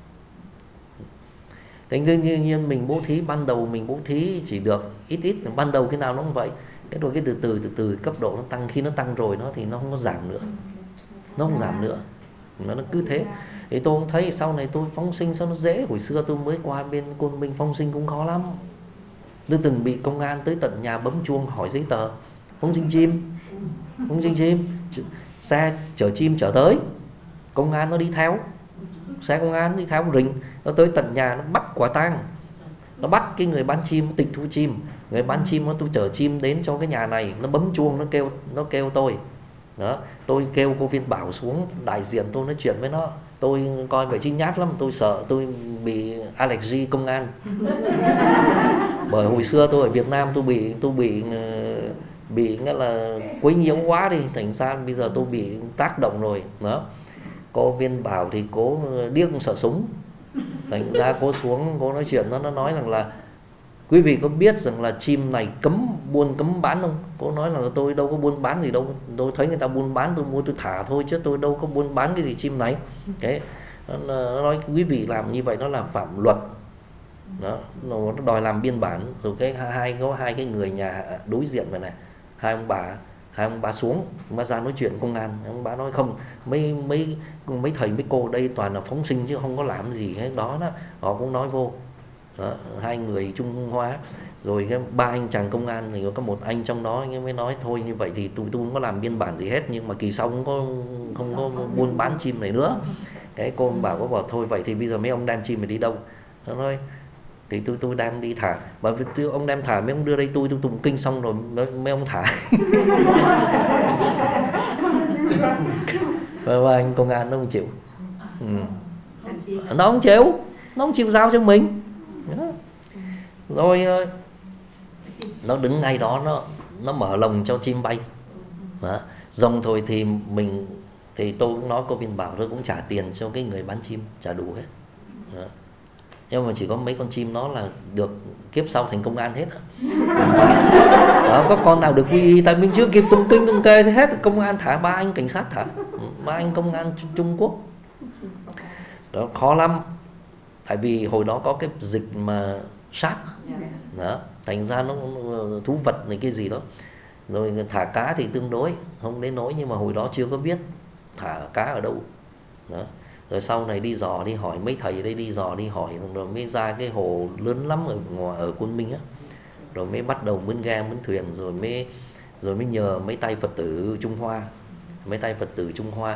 Thế đương nhiên mình bố thí, ban đầu mình bố thí chỉ được ít, ban đầu cái nào nó cũng vậy, cái rồi cái từ từ cấp độ nó tăng, khi nó tăng rồi thì nó không có giảm nữa, nó cứ thế. Thì tôi cũng thấy sau này tôi phóng sinh sao nó dễ, hồi xưa tôi mới qua bên Côn Minh phóng sinh cũng khó lắm, tôi từng bị công an tới tận nhà bấm chuông hỏi giấy tờ phóng sinh chim, xe chở chim chở tới, công an nó đi theo, xe công an đi theo rình, nó tới tận nhà nó bắt quả tang, nó bắt cái người bán chim, tịch thu chim, người bán chim nó tôi chở chim đến cho cái nhà này, nó bấm chuông nó kêu tôi đó, tôi kêu cô Viên Bảo xuống, đại diện tôi nói chuyện với nó, tôi coi vậy chứ nhát lắm, tôi sợ tôi bị allergy công an. Bởi hồi xưa tôi ở Việt Nam tôi bị nghĩa là quấy nhiễu quá đi, thành ra bây giờ tôi bị tác động rồi đó. Cô Viên Bảo thì cô điếc sợ súng, thành ra cô xuống cô nói chuyện, nó nói rằng là quý vị có biết rằng là chim này cấm buôn cấm bán không? Cô nói là tôi đâu có buôn bán gì đâu, tôi thấy người ta buôn bán tôi mua tôi thả thôi, chứ tôi đâu có buôn bán cái gì chim này. Cái nó nói quý vị làm như vậy nó là phạm luật đó, nó đòi làm biên bản. Rồi có hai cái người nhà đối diện vậy này, hai ông bà xuống, ông bà ra nói chuyện công an, ông bà nói không, mấy thầy mấy cô đây toàn là phóng sinh chứ không có làm gì hết đó, họ cũng nói vô đó, hai người Trung Hoa. Rồi cái ba anh chàng công an thì có một anh trong đó anh mới nói thôi như vậy thì tụi tôi không có làm biên bản gì hết, nhưng mà kỳ sau không có buôn bán chim này nữa. Cái cô bảo thôi vậy thì bây giờ mấy ông đem chim này đi đâu? Nó nói thì tôi đang đi thả, bởi vì ông đem thả mấy ông đưa đây tôi tụng kinh xong rồi mấy ông thả. Và anh công an nó không chịu, nó không chịu giao cho mình. Rồi nó đứng ngay đó, nó mở lồng cho chim bay đó. Rồng thôi thì tôi cũng nói cô Viên Bảo tôi cũng trả tiền cho cái người bán chim, trả đủ hết đó. Nhưng mà chỉ có mấy con chim nó là được kiếp sau thành công an hết đó, có con nào được quy y, tại mình chưa kịp tụng kinh tụng kê thì hết công an thả, ba anh cảnh sát thả, ba anh công an Trung Quốc đó, khó lắm. Tại vì hồi đó có cái dịch mà SARS đó, thành ra nó thú vật này cái gì đó, rồi thả cá thì tương đối không đến nỗi, nhưng mà hồi đó chưa có biết thả cá ở đâu đó. Rồi sau này đi dò đi hỏi mấy thầy đây, đi dò đi hỏi rồi mới ra cái hồ lớn lắm ở Côn Minh á, rồi mới bắt đầu mướn ghe mướn thuyền, rồi mới nhờ mấy tay Phật tử Trung Hoa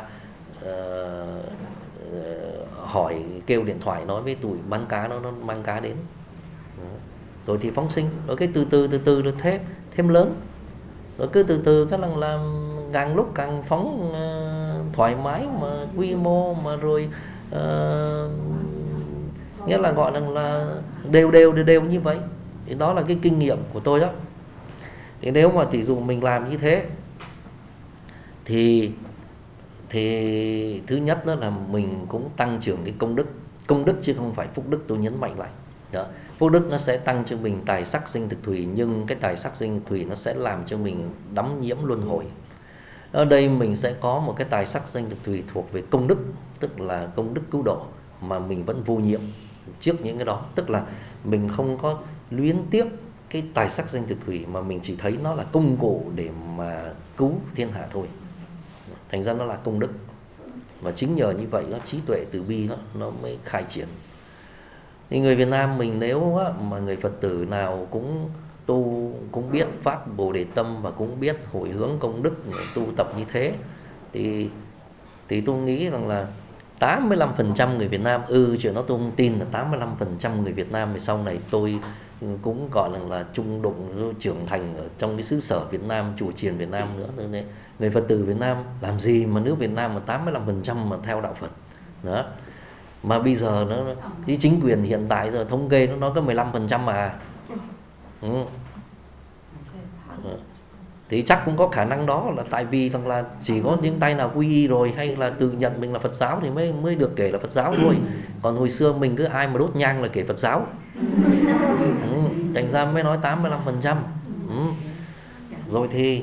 hỏi, kêu điện thoại nói với tụi bán cá nó mang cá đến đó. Rồi thì phóng sinh, rồi cái từ từ được thêm lớn, rồi cứ từ từ các lần làm càng lúc càng phóng thoải mái mà quy mô mà rồi nghĩa là gọi là đều như vậy. Thì đó là cái kinh nghiệm của tôi đó. Thì nếu mà tỷ dụ mình làm như thế thì thứ nhất đó là mình cũng tăng trưởng cái công đức chứ không phải phúc đức, tôi nhấn mạnh lại đó. Phúc đức nó sẽ tăng cho mình tài sắc sinh thực thủy, nhưng cái tài sắc sinh thực thủy nó sẽ làm cho mình đắm nhiễm luân hồi. Ở đây mình sẽ có một cái tài sắc sinh thực thủy thuộc về công đức, tức là công đức cứu độ, mà mình vẫn vô nhiễm trước những cái đó, tức là mình không có luyến tiếc cái tài sắc danh thực thủy, mà mình chỉ thấy nó là công cụ để mà cứu thiên hạ thôi. Thành ra nó là công đức. Và chính nhờ như vậy đó, trí tuệ từ bi nó mới khai triển. Thì người Việt Nam mình nếu mà người Phật tử nào cũng tu, cũng biết phát Bồ Đề tâm và cũng biết hồi hướng công đức tu tập như thế, thì tôi nghĩ rằng là 85% người Việt Nam, chuyện đó tôi không tin, là 85% người Việt Nam thì sau này tôi cũng gọi là trung đụng trưởng thành ở trong cái xứ sở Việt Nam, chùa chiền Việt Nam nữa. Nên người Phật tử Việt Nam làm gì mà nước Việt Nam mà 85% mà theo đạo Phật đó. Mà bây giờ cái chính quyền hiện tại giờ thống kê nó nói có 15% mà. Thì chắc cũng có khả năng đó là tại vì rằng là chỉ có những tay nào quy y rồi hay là tự nhận mình là Phật giáo thì mới được kể là Phật giáo thôi. Còn hồi xưa mình cứ ai mà đốt nhang là kể Phật giáo. Thành ra mới nói 85%. Rồi thì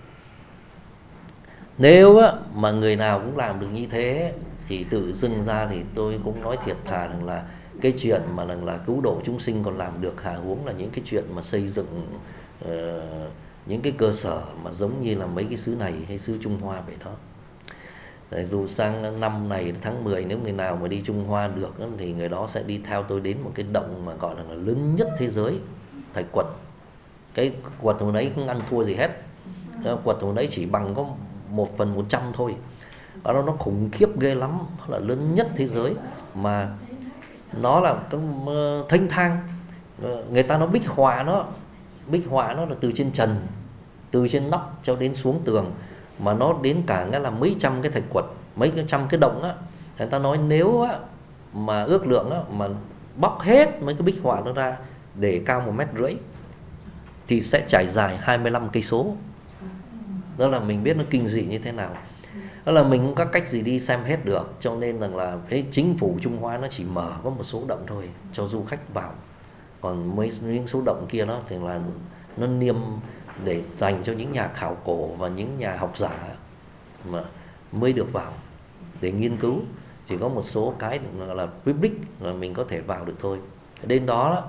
nếu mà người nào cũng làm được như thế thì tự dưng ra thì tôi cũng nói thiệt thà rằng là cái chuyện mà là cứu độ chúng sinh còn làm được, hà huống là những cái chuyện mà xây dựng những cái cơ sở mà giống như là mấy cái xứ này hay xứ Trung Hoa vậy đó. Để dù sang năm này tháng 10 nếu người nào mà đi Trung Hoa được thì người đó sẽ đi theo tôi đến một cái động mà gọi là lớn nhất thế giới, Thạch Quật. Cái quật hồi nấy không ăn thua gì hết. Quật hồi nấy chỉ bằng có 1/100 thôi. Nó khủng khiếp ghê lắm, nó là lớn nhất thế giới mà nó là cái thênh thang. Người ta nói bích họa nó là từ trên trần, từ trên nóc cho đến xuống tường, mà nó đến cả nghĩa là mấy trăm cái thạch quật, mấy trăm cái động á. Người ta nói nếu mà ước lượng mà bóc hết mấy cái bích họa nó ra để cao 1,5 m thì sẽ trải dài 25 cây số. Đó là mình biết nó kinh dị như thế nào. Đó là mình không có cách gì đi xem hết được, cho nên rằng là cái chính phủ Trung Hoa nó chỉ mở có một số động thôi cho du khách vào. Còn mấy những số động kia đó thì là nó niêm để dành cho những nhà khảo cổ và những nhà học giả mà mới được vào để nghiên cứu. Chỉ có một số cái là public là mình có thể vào được thôi. Đến đó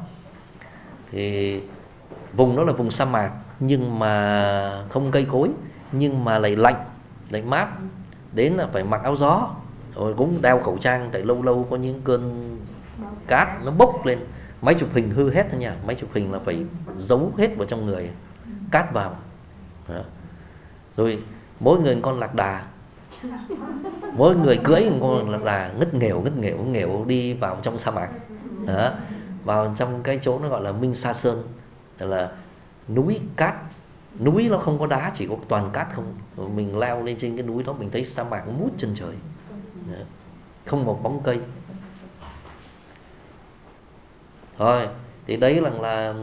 thì vùng đó là vùng sa mạc nhưng mà không cây cối, nhưng mà lại lạnh, lại mát. Đến là phải mặc áo gió, rồi cũng đeo khẩu trang, tại lâu lâu có những cơn cát nó bốc lên. Máy chụp hình hư hết thôi nha, máy chụp hình là phải giấu hết vào trong người, cát vào đó. Rồi mỗi người con lạc đà, mỗi người cưỡi một con lạc đà ngất nghèo đi vào trong sa mạc đó. Vào trong cái chỗ nó gọi là Minh Sa Sơn, là núi cát. Núi nó không có đá, chỉ có toàn cát không. Mình leo lên trên cái núi đó mình thấy sa mạc mút chân trời đó. Không một bóng cây. Thôi thì đấy là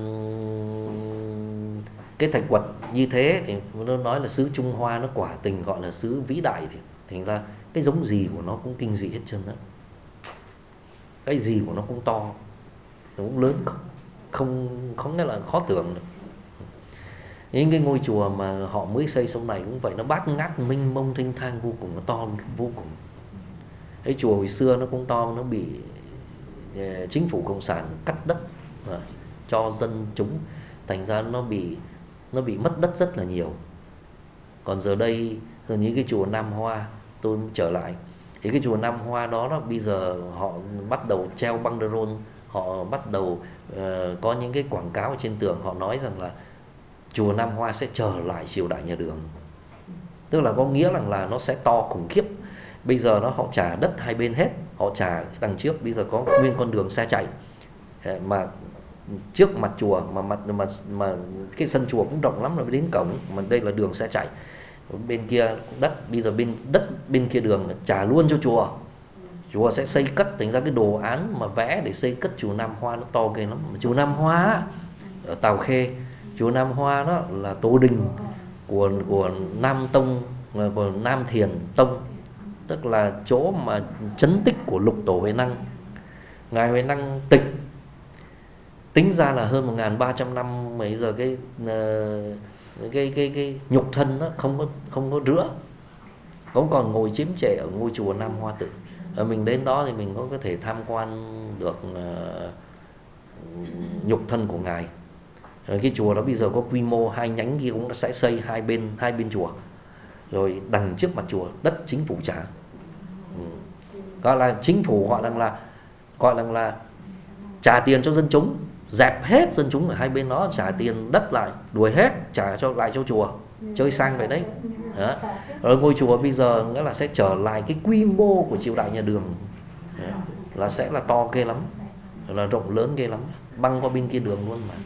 cái Thạch Quật như thế thì nó nói là xứ Trung Hoa nó quả tình gọi là xứ vĩ đại. Thì thành ra cái giống gì của nó cũng kinh dị hết trơn đó. Cái gì của nó cũng to, nó cũng lớn, không nghĩa là khó tưởng được. Những cái ngôi chùa mà họ mới xây sau này cũng vậy, nó bát ngát mênh mông thênh thang vô cùng, nó to vô cùng. Cái chùa hồi xưa nó cũng to, nó bị chính phủ cộng sản cắt đất cho dân chúng, thành ra nó bị mất đất rất là nhiều. Còn giờ đây như cái chùa Nam Hoa, tôi trở lại thì cái chùa Nam Hoa đó bây giờ họ bắt đầu treo banderol, họ bắt đầu có những cái quảng cáo trên tường, họ nói rằng là chùa Nam Hoa sẽ trở lại triều đại nhà Đường. Tức là có nghĩa là nó sẽ to khủng khiếp. Bây giờ họ trả đất hai bên hết, họ trả đằng trước bây giờ có nguyên con đường xe chạy, mà trước mặt chùa mà cái sân chùa cũng rộng lắm, rồi đến cổng, mà đây là đường xe chạy. Bên kia đất, bây giờ bên kia đường trả luôn cho chùa. Chùa sẽ xây cất, thành ra cái đồ án mà vẽ để xây cất chùa Nam Hoa nó to ghê lắm. Chùa Nam Hoa ở Tào Khê, chùa Nam Hoa đó là tổ đình của Nam Tông, của Nam Thiền Tông, tức là chỗ mà trấn tích của Lục Tổ Huệ Năng. Ngài Huệ Năng tịch tính ra là hơn 1.300 năm, bây giờ cái nhục thân nó không có rữa, cũng còn ngồi chiếm trệ ở ngôi chùa Nam Hoa Tự. Mình đến đó thì mình có thể tham quan được nhục thân của ngài. Cái chùa đó bây giờ có quy mô, 2 nhánh kia cũng sẽ xây hai bên chùa. Rồi đằng trước mặt chùa đất chính phủ trả. Gọi là chính phủ gọi là trả tiền cho dân chúng, dẹp hết dân chúng ở hai bên đó, trả tiền đất lại, đuổi hết, trả lại cho chùa, chơi sang vậy đấy. Đó. Rồi ngôi chùa bây giờ nghĩa là sẽ trở lại cái quy mô của triều đại nhà Đường. Đó. Là sẽ là to ghê lắm, là rộng lớn ghê lắm, băng qua bên kia đường luôn mà.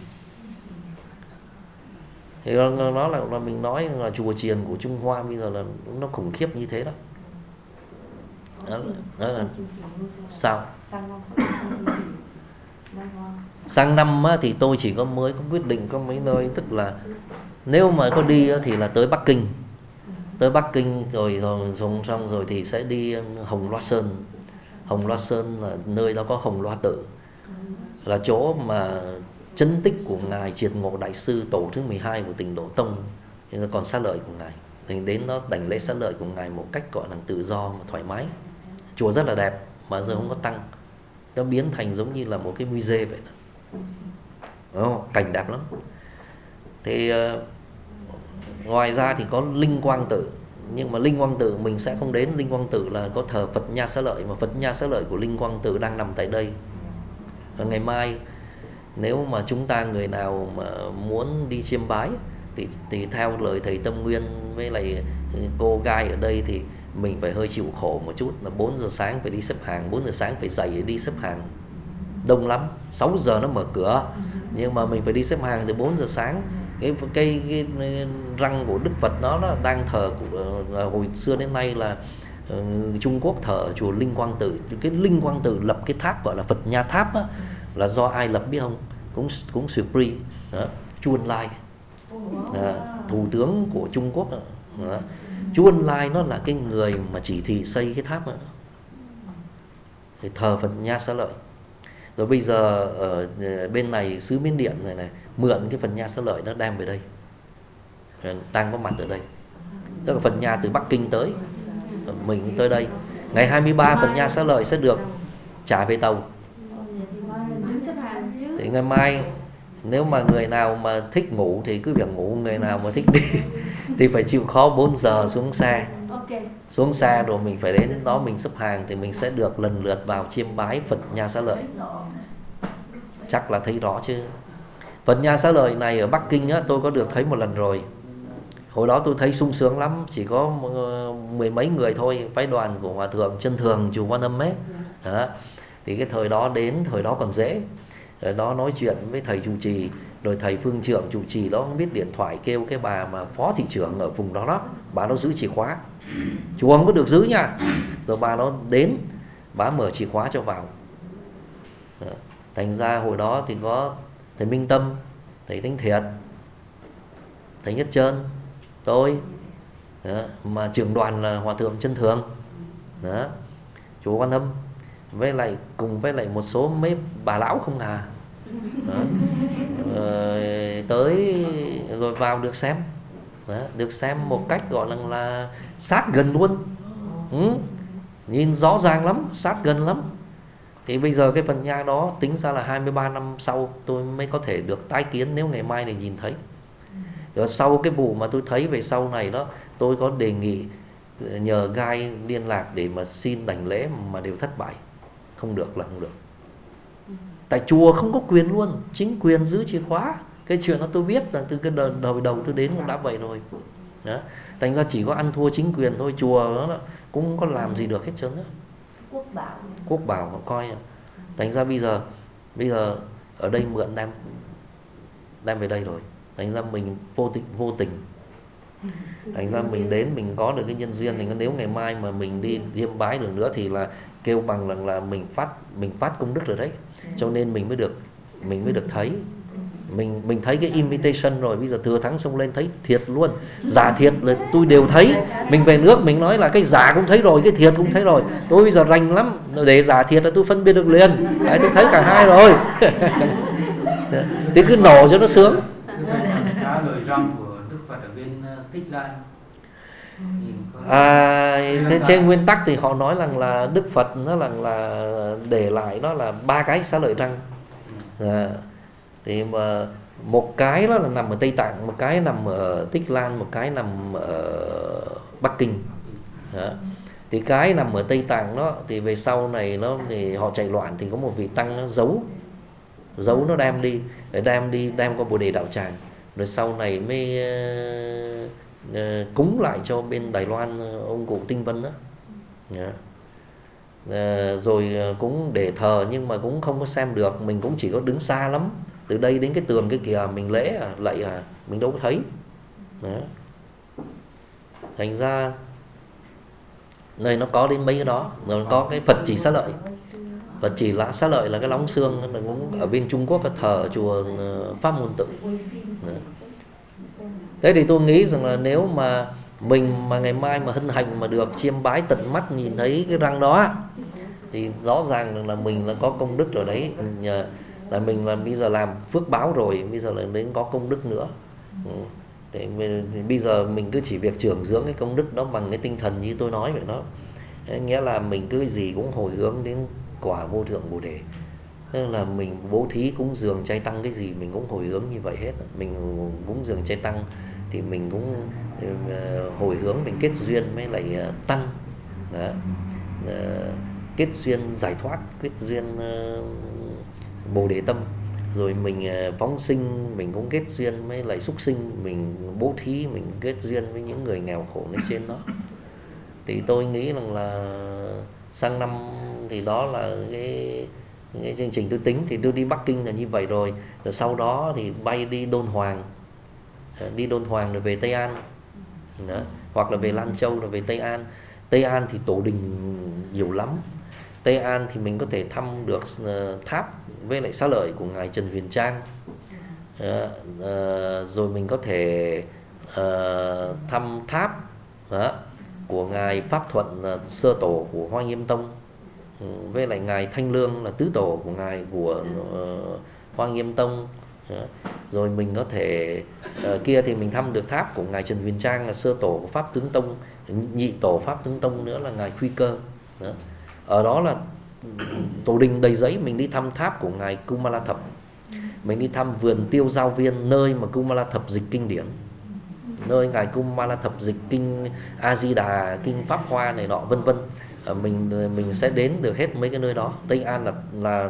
Thì nó là mình nói là chùa chiền của Trung Hoa bây giờ là nó khủng khiếp như thế đó. Đó là sao? Sang năm thì tôi chỉ mới có quyết định có mấy nơi, tức là nếu mà có đi thì là tới Bắc Kinh. Tới Bắc Kinh rồi xong rồi thì sẽ đi Hồng Loa Sơn. Hồng Loa Sơn là nơi đó có Hồng Loa Tự, là chỗ mà chân tích của ngài Triệt Ngộ Đại sư, tổ thứ 12 của Tịnh Độ Tông, nên còn xá lợi của ngài. Thì đến đó đảnh lễ xá lợi của ngài một cách gọi là tự do và thoải mái. Chùa rất là đẹp mà giờ không có tăng, nó biến thành giống như là một cái musée vậy đó. Cảnh đẹp lắm. Thì ngoài ra thì có Linh Quang Tự, nhưng mà Linh Quang Tự mình sẽ không đến. Linh Quang Tự là có thờ Phật Nha Xá Lợi, mà Phật Nha Xá Lợi của Linh Quang Tự đang nằm tại đây. Và ngày mai nếu mà chúng ta người nào mà muốn đi chiêm bái thì theo lời thầy Tâm Nguyên với lại cô Gai ở đây thì mình phải hơi chịu khổ một chút, là 4 giờ sáng phải đi xếp hàng, 4 giờ sáng phải dậy để đi xếp hàng, đông lắm. 6 giờ nó mở cửa, nhưng mà mình phải đi xếp hàng từ 4 giờ sáng. Cái răng của Đức Phật nó đang thờ hồi xưa đến nay là Trung Quốc thờ ở chùa Linh Quang Tự. Cái Linh Quang Tự lập cái tháp gọi là Phật Nha Tháp á, là do ai lập biết không? Cũng Supri đó, Chu Ân Lai, thủ tướng của Trung Quốc đó. Chu Ân Lai nó là cái người mà chỉ thị xây cái tháp đó, thì thờ Phật Nha Xá Lợi. Rồi bây giờ ở bên này xứ Miến Điện này mượn cái Phật Nha Xá Lợi nó đem về đây, đang có mặt ở đây. Tức là Phật Nha từ Bắc Kinh tới, mình tới đây. Ngày 23 Phật Nha Xá Lợi sẽ được trả về tàu. Thì ngày mai nếu mà người nào mà thích ngủ thì cứ việc ngủ, người nào mà thích đi thì phải chịu khó 4 giờ xuống xe. Xuống xe rồi mình phải đến đó mình xếp hàng thì mình sẽ được lần lượt vào chiêm bái Phật Nha Xá Lợi. Chắc là thấy rõ chứ. Phật Nha Xá Lợi này ở Bắc Kinh á, tôi có được thấy một lần rồi. Hồi đó tôi thấy sung sướng lắm, chỉ có 10 mấy người thôi, phái đoàn của Hòa Thượng Chân Thường chùa Quan Âm ấy. Đó. Thì cái thời đó đến, thời đó còn dễ. Thời đó nói chuyện với thầy trụ trì, rồi thầy phương trưởng trụ trì đó không biết điện thoại kêu cái bà mà phó thị trưởng ở vùng đó đó, bà nó giữ chìa khóa. Chùa không có được giữ nha. Rồi bà nó đến, bà mở chìa khóa cho vào. Đó. Thành ra hồi đó thì có thầy Minh Tâm, thầy Thanh Thiệt, thầy Nhất Trơn, tôi. Đó. Mà trưởng đoàn là Hòa Thượng Chân Thường. Đó. Chùa Quan Âm. Với lại cùng với lại một số mấy bà lão không à. Đó. Tới rồi vào được xem. Đó. Được xem một cách gọi là sát gần luôn. Nhìn rõ ràng lắm, sát gần lắm. Thì bây giờ cái Phật Nha đó tính ra là 23 năm sau tôi mới có thể được tái kiến, nếu ngày mai này nhìn thấy. Rồi sau cái vụ mà tôi thấy về sau này đó, tôi có đề nghị nhờ Gai liên lạc để mà xin đảnh lễ mà đều thất bại. Không được là không được. Tại chùa không có quyền luôn, chính quyền giữ chìa khóa. Cái chuyện đó tôi biết là từ cái đầu tôi đến cũng đã vậy rồi. Đó. Thành ra chỉ có ăn thua chính quyền thôi, chùa nó cũng có làm gì được hết trơn á. Quốc bảo họ coi. Thành ra bây giờ ở đây mượn đem về đây rồi. Thành ra mình vô tình. Thành ra mình đến mình có được cái nhân duyên. Thì nếu ngày mai mà mình đi chiêm bái được nữa thì là kêu bằng rằng là mình phát công đức rồi đấy. Cho nên mình mới được thấy. Mình thấy cái invitation rồi, bây giờ thừa thắng xông lên thấy thiệt luôn. Giả thiệt là tôi đều thấy. Mình về nước mình nói là cái giả cũng thấy rồi, cái thiệt cũng thấy rồi. Tôi bây giờ rành lắm, để giả thiệt là tôi phân biệt được liền. Đấy, tôi thấy cả hai rồi. Thì cứ nổ cho nó sướng.
Xá lợi răng của Đức Phật ở bên Tích Lai.
Thế trên nguyên tắc thì họ nói rằng là Đức Phật nó là để lại nó là 3 cái xá lợi răng. Thì mà Một cái đó là nằm ở Tây Tạng, một cái nằm ở Tích Lan, một cái nằm ở Bắc Kinh. Đó. Thì cái nằm ở Tây Tạng đó thì về sau này nó thì họ chạy loạn, thì có một vị tăng nó giấu nó đem qua Bồ Đề Đạo Tràng, rồi sau này mới cúng lại cho bên Đài Loan ông cụ Tinh Vân đó. Đó. Rồi cũng để thờ nhưng mà cũng không có xem được, mình cũng chỉ có đứng xa lắm, từ đây đến cái tường cái kìa mình lễ lạy mình đâu có thấy. Đó. Thành ra nơi nó có đến mấy cái đó, rồi nó có cái Phật Chỉ Xá Lợi. Phật Chỉ Xá Lợi là cái lóng xương, nó cũng ở bên Trung Quốc, cái thờ ở chùa Pháp Môn Tự. Đó. Thế thì tôi nghĩ rằng là nếu mà mình mà ngày mai mà hân hạnh mà được chiêm bái tận mắt nhìn thấy cái răng đó, thì rõ ràng là mình là có công đức rồi đấy. Là mình là bây giờ làm phước báo rồi, bây giờ là đến có công đức nữa. Thì bây giờ mình cứ chỉ việc trưởng dưỡng cái công đức đó bằng cái tinh thần như tôi nói vậy đó. Nghĩa là mình cứ gì cũng hồi hướng đến quả vô thượng Bồ Đề. Nên là mình bố thí cúng dường chay tăng cái gì mình cũng hồi hướng như vậy hết. Mình cúng dường chay tăng thì mình cũng hồi hướng, mình kết duyên với lại tăng. Đó. Kết duyên giải thoát, kết duyên Bồ Đề tâm. Rồi mình phóng sinh, mình cũng kết duyên với lại súc sinh, mình bố thí, mình kết duyên với những người nghèo khổ lên trên đó. Thì tôi nghĩ rằng là sang năm thì đó là cái chương trình tôi tính. Thì tôi đi Bắc Kinh là như vậy rồi. Rồi sau đó thì bay đi Đôn Hoàng, rồi về Tây An. Đó. Hoặc là về Lan Châu rồi về Tây An. Tây An thì tổ đình nhiều lắm. Tây An thì mình có thể thăm được tháp với lại xá lợi của ngài Trần Huyền Trang. Rồi mình có thể thăm tháp của ngài Pháp Thuận, sơ tổ của Hoa Nghiêm Tông, với lại ngài Thanh Lương là tứ tổ của ngài của Hoa Nghiêm Tông. Rồi mình có thể kia thì mình thăm được tháp của ngài Trần Huyền Trang là sơ tổ của Pháp Tướng Tông, nhị tổ Pháp Tướng Tông nữa là ngài Khuy Cơ. Đó. Ở đó là tổ đình đầy giấy. Mình đi thăm tháp của ngài Kumala Thập, mình đi thăm vườn Tiêu Giao Viên, nơi mà Kumala Thập dịch kinh điển, nơi ngài Kumala Thập dịch kinh A Di Đà, kinh Pháp Hoa này nọ vân vân. Mình sẽ đến được hết mấy cái nơi đó. Tây An là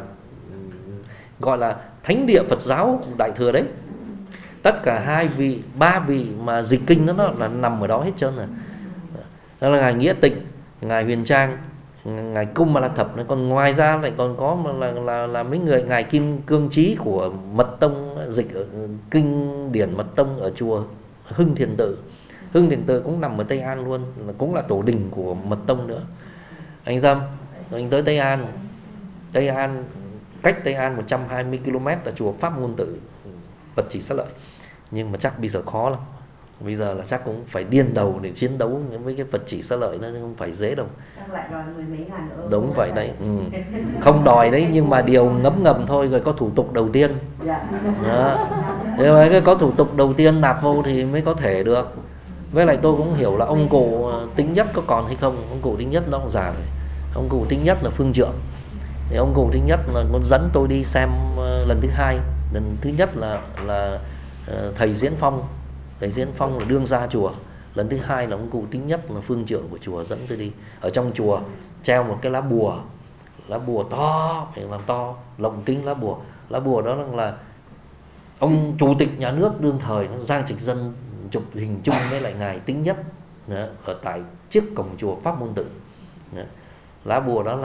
gọi là thánh địa Phật giáo Đại Thừa đấy. Tất cả 2 vị, 3 vị mà dịch kinh nó là nằm ở đó hết trơn rồi. Đó là ngài Nghĩa Tịnh, ngài Huyền Trang, ngài Kumala Thập. Còn ngoài ra lại còn có là mấy người ngài Kim Cương Trí của Mật Tông dịch ở kinh điển Mật Tông ở chùa Hưng Thiền Tự. Hưng Thiền Tự cũng nằm ở Tây An luôn, cũng là tổ đình của Mật Tông nữa. Anh Dâm, anh tới Tây An. Tây An, cách Tây An 120 km là chùa Pháp Môn Tự, Phật Chỉ Xá Lợi. Nhưng mà chắc bây giờ khó lắm. Bây giờ là chắc cũng phải điên đầu để chiến đấu với cái Phật Chỉ Xá Lợi, nó không phải dễ đâu.
Chắc lại đòi 10 mấy ngàn nữa.
Đúng vậy đấy. Không đòi đấy, nhưng mà điều ngấm ngầm thôi. Rồi có thủ tục đầu tiên. Đó. Nhưng mà có thủ tục đầu tiên nạp vô thì mới có thể được. Với lại tôi cũng hiểu là ông cụ Tính Nhất có còn hay không. Ông cụ Tính Nhất nó cũng già rồi. Ông cụ Tính Nhất là phương trưởng. Thì ông cụ Tính Nhất là con dẫn tôi đi xem lần thứ 2. Lần thứ nhất là thầy Diễn Phong. Thầy Diễn Phong là đương gia chùa. Lần thứ 2 là ông cụ Tính Nhất là phương trưởng của chùa dẫn tôi đi. Ở trong chùa treo một cái lá bùa to, phải làm to, lồng kính lá bùa. Lá bùa đó là ông chủ tịch nhà nước đương thời Giang Trạch Dân chụp hình chung với lại ngài Tính Nhất ở tại trước cổng chùa Pháp Môn Tự. Lá bùa đó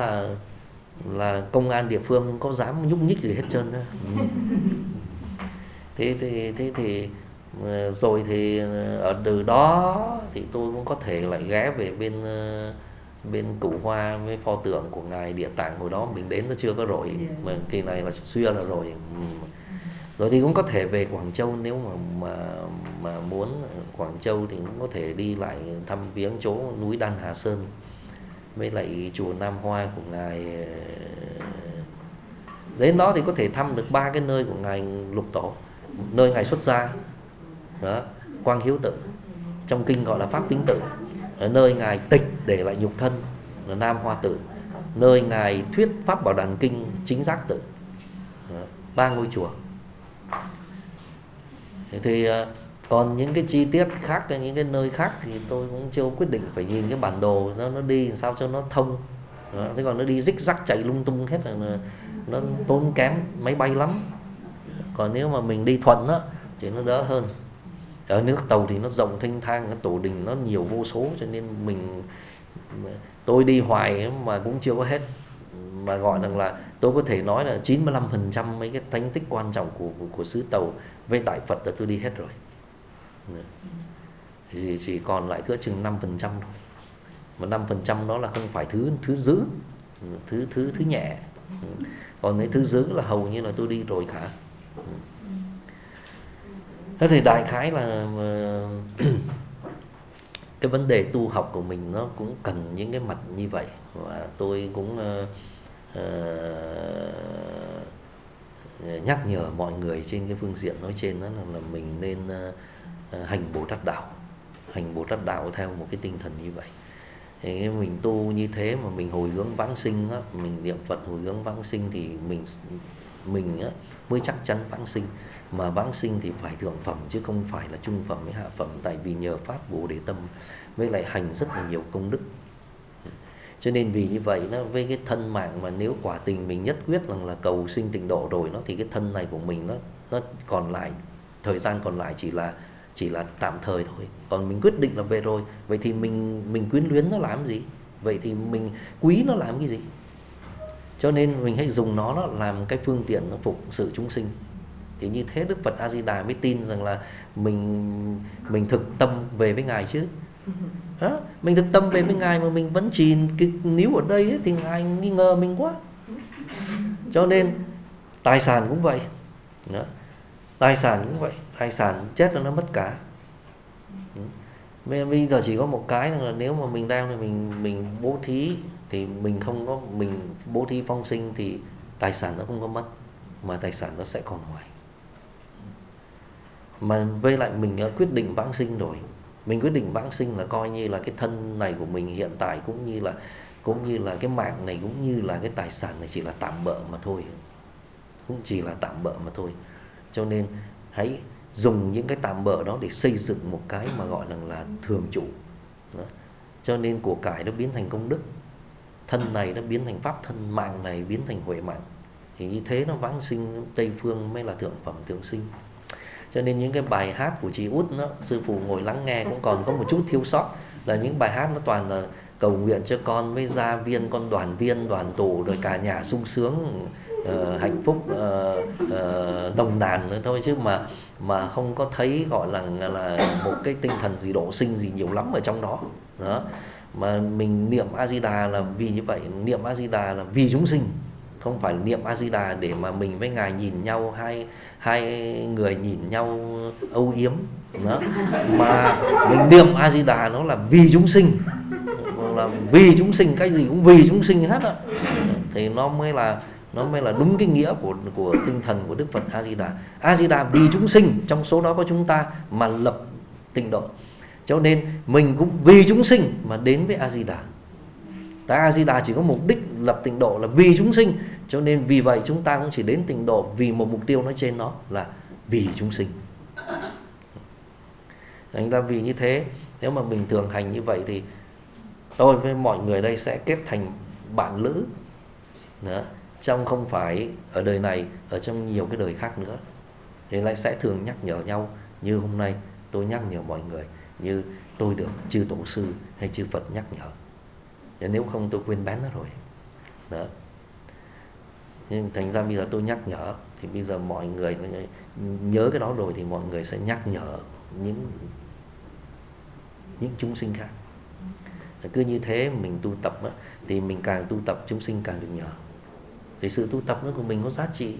là công an địa phương không có dám nhúc nhích gì hết trơn đó. Thế thì rồi thì ở từ đó thì tôi cũng có thể lại ghé về bên Cửu Hoa với pho tượng của ngài Địa Tạng. Hồi đó mình đến nó chưa có rồi, mà kỳ này là xưa là rồi. Rồi thì cũng có thể về Quảng Châu, nếu mà muốn Quảng Châu thì cũng có thể đi lại thăm viếng chỗ núi Đan Hà Sơn với lại chùa Nam Hoa của ngài. Đến đó thì có thể thăm được 3 cái nơi của ngài Lục Tổ. Nơi ngài xuất gia đó, Quang Hiếu Tự, trong kinh gọi là Pháp Tính Tự. Ở nơi ngài tịch để lại nhục thân là Nam Hoa Tự. Nơi ngài thuyết Pháp Bảo Đàn Kinh Chính Giác Tự. Đó, 3 ngôi chùa. Thì còn những cái chi tiết khác, những cái nơi khác thì tôi cũng chưa quyết định, phải nhìn cái bản đồ nó đi sao cho nó thông. Đó. Thế còn nó đi rích rắc chạy lung tung hết là nó tốn kém máy bay lắm. Còn nếu mà mình đi thuận á thì nó đỡ hơn. Ở nước Tàu thì nó rộng thênh thang, cái tổ đình nó nhiều vô số, cho nên tôi đi hoài mà cũng chưa có hết. Mà gọi rằng là tôi có thể nói là 95% mấy cái thánh tích quan trọng của xứ Tàu với Đại Phật là tôi đi hết rồi. Thì chỉ còn lại cỡ chừng 5% thôi. Mà 5% đó là không phải thứ dữ, thứ nhẹ. Còn cái thứ dữ là hầu như là tôi đi rồi cả. Thế thì đại khái là cái vấn đề tu học của mình nó cũng cần những cái mặt như vậy. Và tôi cũng nhắc nhở mọi người trên cái phương diện nói trên đó là mình nên hành Bồ Tát đạo. Hành Bồ Tát đạo theo một cái tinh thần như vậy. Thì mình tu như thế mà mình hồi hướng vãng sinh á, mình niệm Phật hồi hướng vãng sinh thì mình á mới chắc chắn vãng sinh. Mà vãng sinh thì phải thượng phẩm chứ không phải là trung phẩm với hạ phẩm, tại vì nhờ pháp Bồ Đề tâm với lại hành rất là nhiều công đức. Cho nên vì như vậy nó với cái thân mạng mà nếu quả tình mình nhất quyết là cầu sinh tịnh độ rồi nó, thì cái thân này của mình nó còn lại, thời gian còn lại chỉ là tạm thời thôi. Còn mình quyết định là về rồi, vậy thì mình quyến luyến nó làm gì? Vậy thì mình quý nó làm cái gì? Cho nên mình hãy dùng nó làm cái phương tiện nó phục sự chúng sinh. Thì như thế Đức Phật A Di Đà mới tin rằng là mình thực tâm về với Ngài chứ. Đó, mình thực tâm về với Ngài mà mình vẫn chìm cái níu ở đây ấy, thì Ngài nghi ngờ mình quá. Cho nên tài sản cũng vậy. Đó. Tài sản cũng vậy, tài sản chết là nó mất cả. Bây giờ chỉ có một cái là nếu mà mình đang thì mình bố thí thì mình bố thí phong sinh thì tài sản nó không có mất, mà tài sản nó sẽ còn hoài. Mà với lại mình đã quyết định vãng sinh rồi, mình quyết định vãng sinh là coi như là cái thân này của mình hiện tại cũng như là cái mạng này, cũng như là cái tài sản này chỉ là tạm bợ mà thôi, cũng chỉ là tạm bợ mà thôi. Cho nên hãy dùng những cái tạm bợ đó để xây dựng một cái mà gọi là thường trụ. Đó. Cho nên của cải nó biến thành công đức, thân này nó biến thành pháp thân, mạng này biến thành huệ mạng. Thì như thế nó vãng sinh Tây Phương mới là thượng phẩm thượng sinh. Cho nên những cái bài hát của chị Út đó, sư phụ ngồi lắng nghe cũng còn có một chút thiếu sót, là những bài hát nó toàn là cầu nguyện cho con với gia viên, con đoàn viên, đoàn tụ, rồi cả nhà sung sướng, hạnh phúc, nồng nàn nữa thôi, chứ mà không có thấy gọi là một cái tinh thần gì độ sinh gì nhiều lắm ở trong đó. Đó. Mà mình niệm A Di Đà là vì như vậy, niệm A Di Đà là vì chúng sinh, không phải niệm A Di Đà để mà mình với Ngài nhìn nhau, hai người nhìn nhau âu yếm. Đó. Mà mình niệm A Di Đà nó là vì chúng sinh, là vì chúng sinh, cái gì cũng vì chúng sinh hết á, thì nó mới là đúng cái nghĩa của tinh thần của Đức Phật A Di Đà. A Di Đà vì chúng sinh, trong số đó có chúng ta mà lập tịnh độ. Cho nên mình cũng vì chúng sinh mà đến với A Di Đà. Tại A Di Đà chỉ có mục đích lập tịnh độ là vì chúng sinh, cho nên vì vậy chúng ta cũng chỉ đến tịnh độ vì một mục tiêu nói trên nó là vì chúng sinh. Thành ra vì như thế, nếu mà mình thường hành như vậy thì tôi với mọi người đây sẽ kết thành bạn lữ. Đó. Trong không phải ở đời này, ở trong nhiều cái đời khác nữa, thì lại sẽ thường nhắc nhở nhau. Như hôm nay tôi nhắc nhở mọi người, như tôi được chư tổ sư hay chư Phật nhắc nhở. Nếu không tôi quên bén nó rồi. Đó. Nhưng thành ra bây giờ tôi nhắc nhở, thì bây giờ mọi người nhớ cái đó rồi thì mọi người sẽ nhắc nhở những chúng sinh khác. Cứ như thế mình tu tập á, thì mình càng tu tập chúng sinh càng được nhờ. Thì sự tu tập nó của mình có giá trị.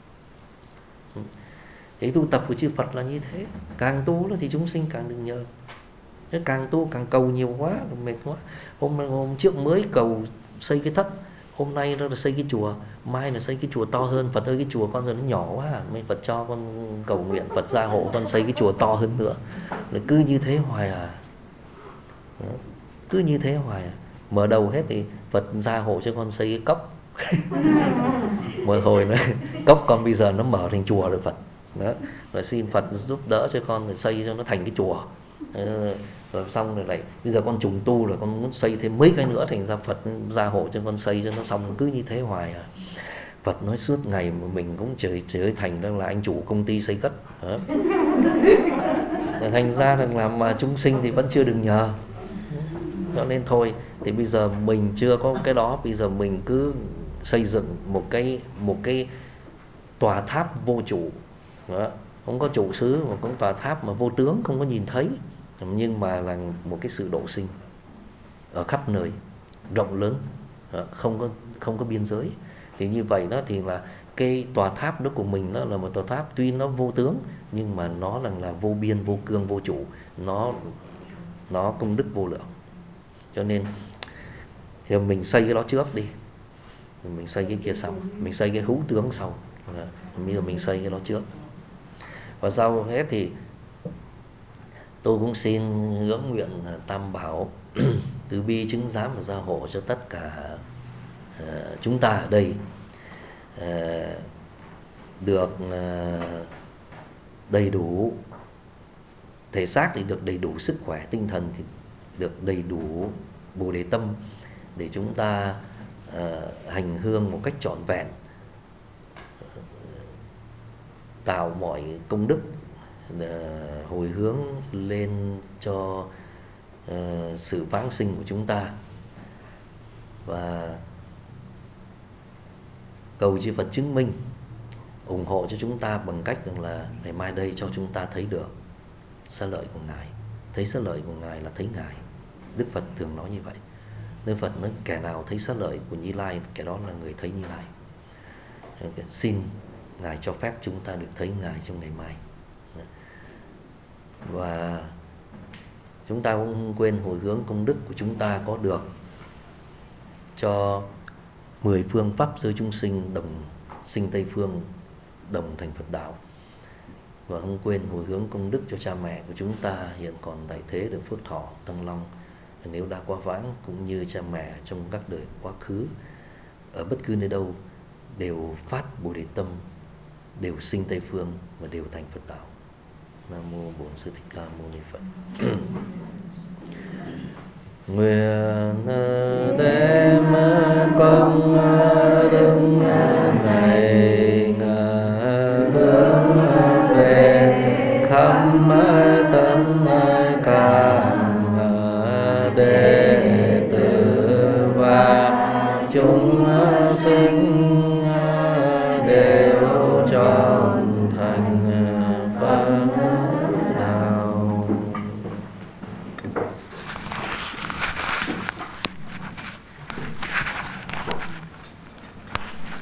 Thì tu tập của chư Phật là như thế, càng tu thì chúng sinh càng được nhờ. Chứ càng tu càng cầu nhiều quá mệt quá. Hôm trước mới cầu xây cái thất, hôm nay nó là xây cái chùa, mai là xây cái chùa to hơn. Phật ơi cái chùa con giờ nó nhỏ quá, mấy Phật cho con cầu nguyện Phật gia hộ con xây cái chùa to hơn nữa. Rồi cứ như thế hoài à. Đó. Cứ như thế hoài à. Mở đầu hết thì Phật gia hộ cho con xây cái cốc. Một hồi nữa cốc con bây giờ nó mở thành chùa rồi Phật. đó, rồi xin Phật giúp đỡ cho con rồi xây cho nó thành cái chùa. Rồi xong rồi lại bây giờ con trùng tu rồi con muốn xây thêm mấy cái nữa, thành ra Phật gia hộ cho con xây cho nó xong, cứ như thế hoài à. Phật nói suốt ngày mà mình cũng trở thành đang là anh chủ công ty xây cất đó. Thành ra rằng là mà chúng sinh thì vẫn chưa được nhờ, cho nên thôi thì bây giờ mình chưa có cái đó, bây giờ mình cứ xây dựng một cái tòa tháp vô chủ đó. Không có trụ xứ mà có tòa tháp mà vô tướng, không có nhìn thấy, nhưng mà là một cái sự độ sinh ở khắp nơi, rộng lớn, không có biên giới. Thì như vậy đó thì là cái tòa tháp đó của mình đó là một tòa tháp tuy nó vô tướng nhưng mà nó là vô biên, vô cương, vô chủ, nó công đức vô lượng. Cho nên thì mình xây cái đó trước đi, mình xây cái kia sau, mình xây cái hữu tướng sau. Bây giờ mình xây cái đó trước, và sau hết thì tôi cũng xin ngưỡng nguyện Tam Bảo từ bi chứng giám và gia hộ cho tất cả chúng ta ở đây được đầy đủ thể xác thì được đầy đủ sức khỏe, tinh thần thì được đầy đủ Bồ Đề tâm, để chúng ta hành hương một cách trọn vẹn, tạo mọi công đức hồi hướng lên cho sự vãng sinh của chúng ta, và cầu chư Phật chứng minh ủng hộ cho chúng ta bằng cách rằng là ngày mai đây cho chúng ta thấy được xá lợi của Ngài. Thấy xá lợi của Ngài là thấy Ngài. Đức Phật thường nói như vậy. Đức Phật nói kẻ nào thấy xá lợi của Như Lai, kẻ đó là người thấy Như Lai. Xin Ngài cho phép chúng ta được thấy Ngài trong ngày mai. Và chúng ta cũng không quên hồi hướng công đức của chúng ta có được cho 10 phương pháp giới chúng sinh đồng sinh Tây Phương, đồng thành Phật đạo. Và không quên hồi hướng công đức cho cha mẹ của chúng ta hiện còn tại thế được phước thọ tăng long, nếu đã quá vãng, cũng như cha mẹ trong các đời quá khứ ở bất cứ nơi đâu đều phát Bồ Đề tâm, đều sinh Tây Phương và đều thành Phật đạo. Nam mô Bổn Sư Thích Ca Mâu Ni Phật. Nguyện đem công đức này hướng về khắp tất cả đệ tử và chúng sinh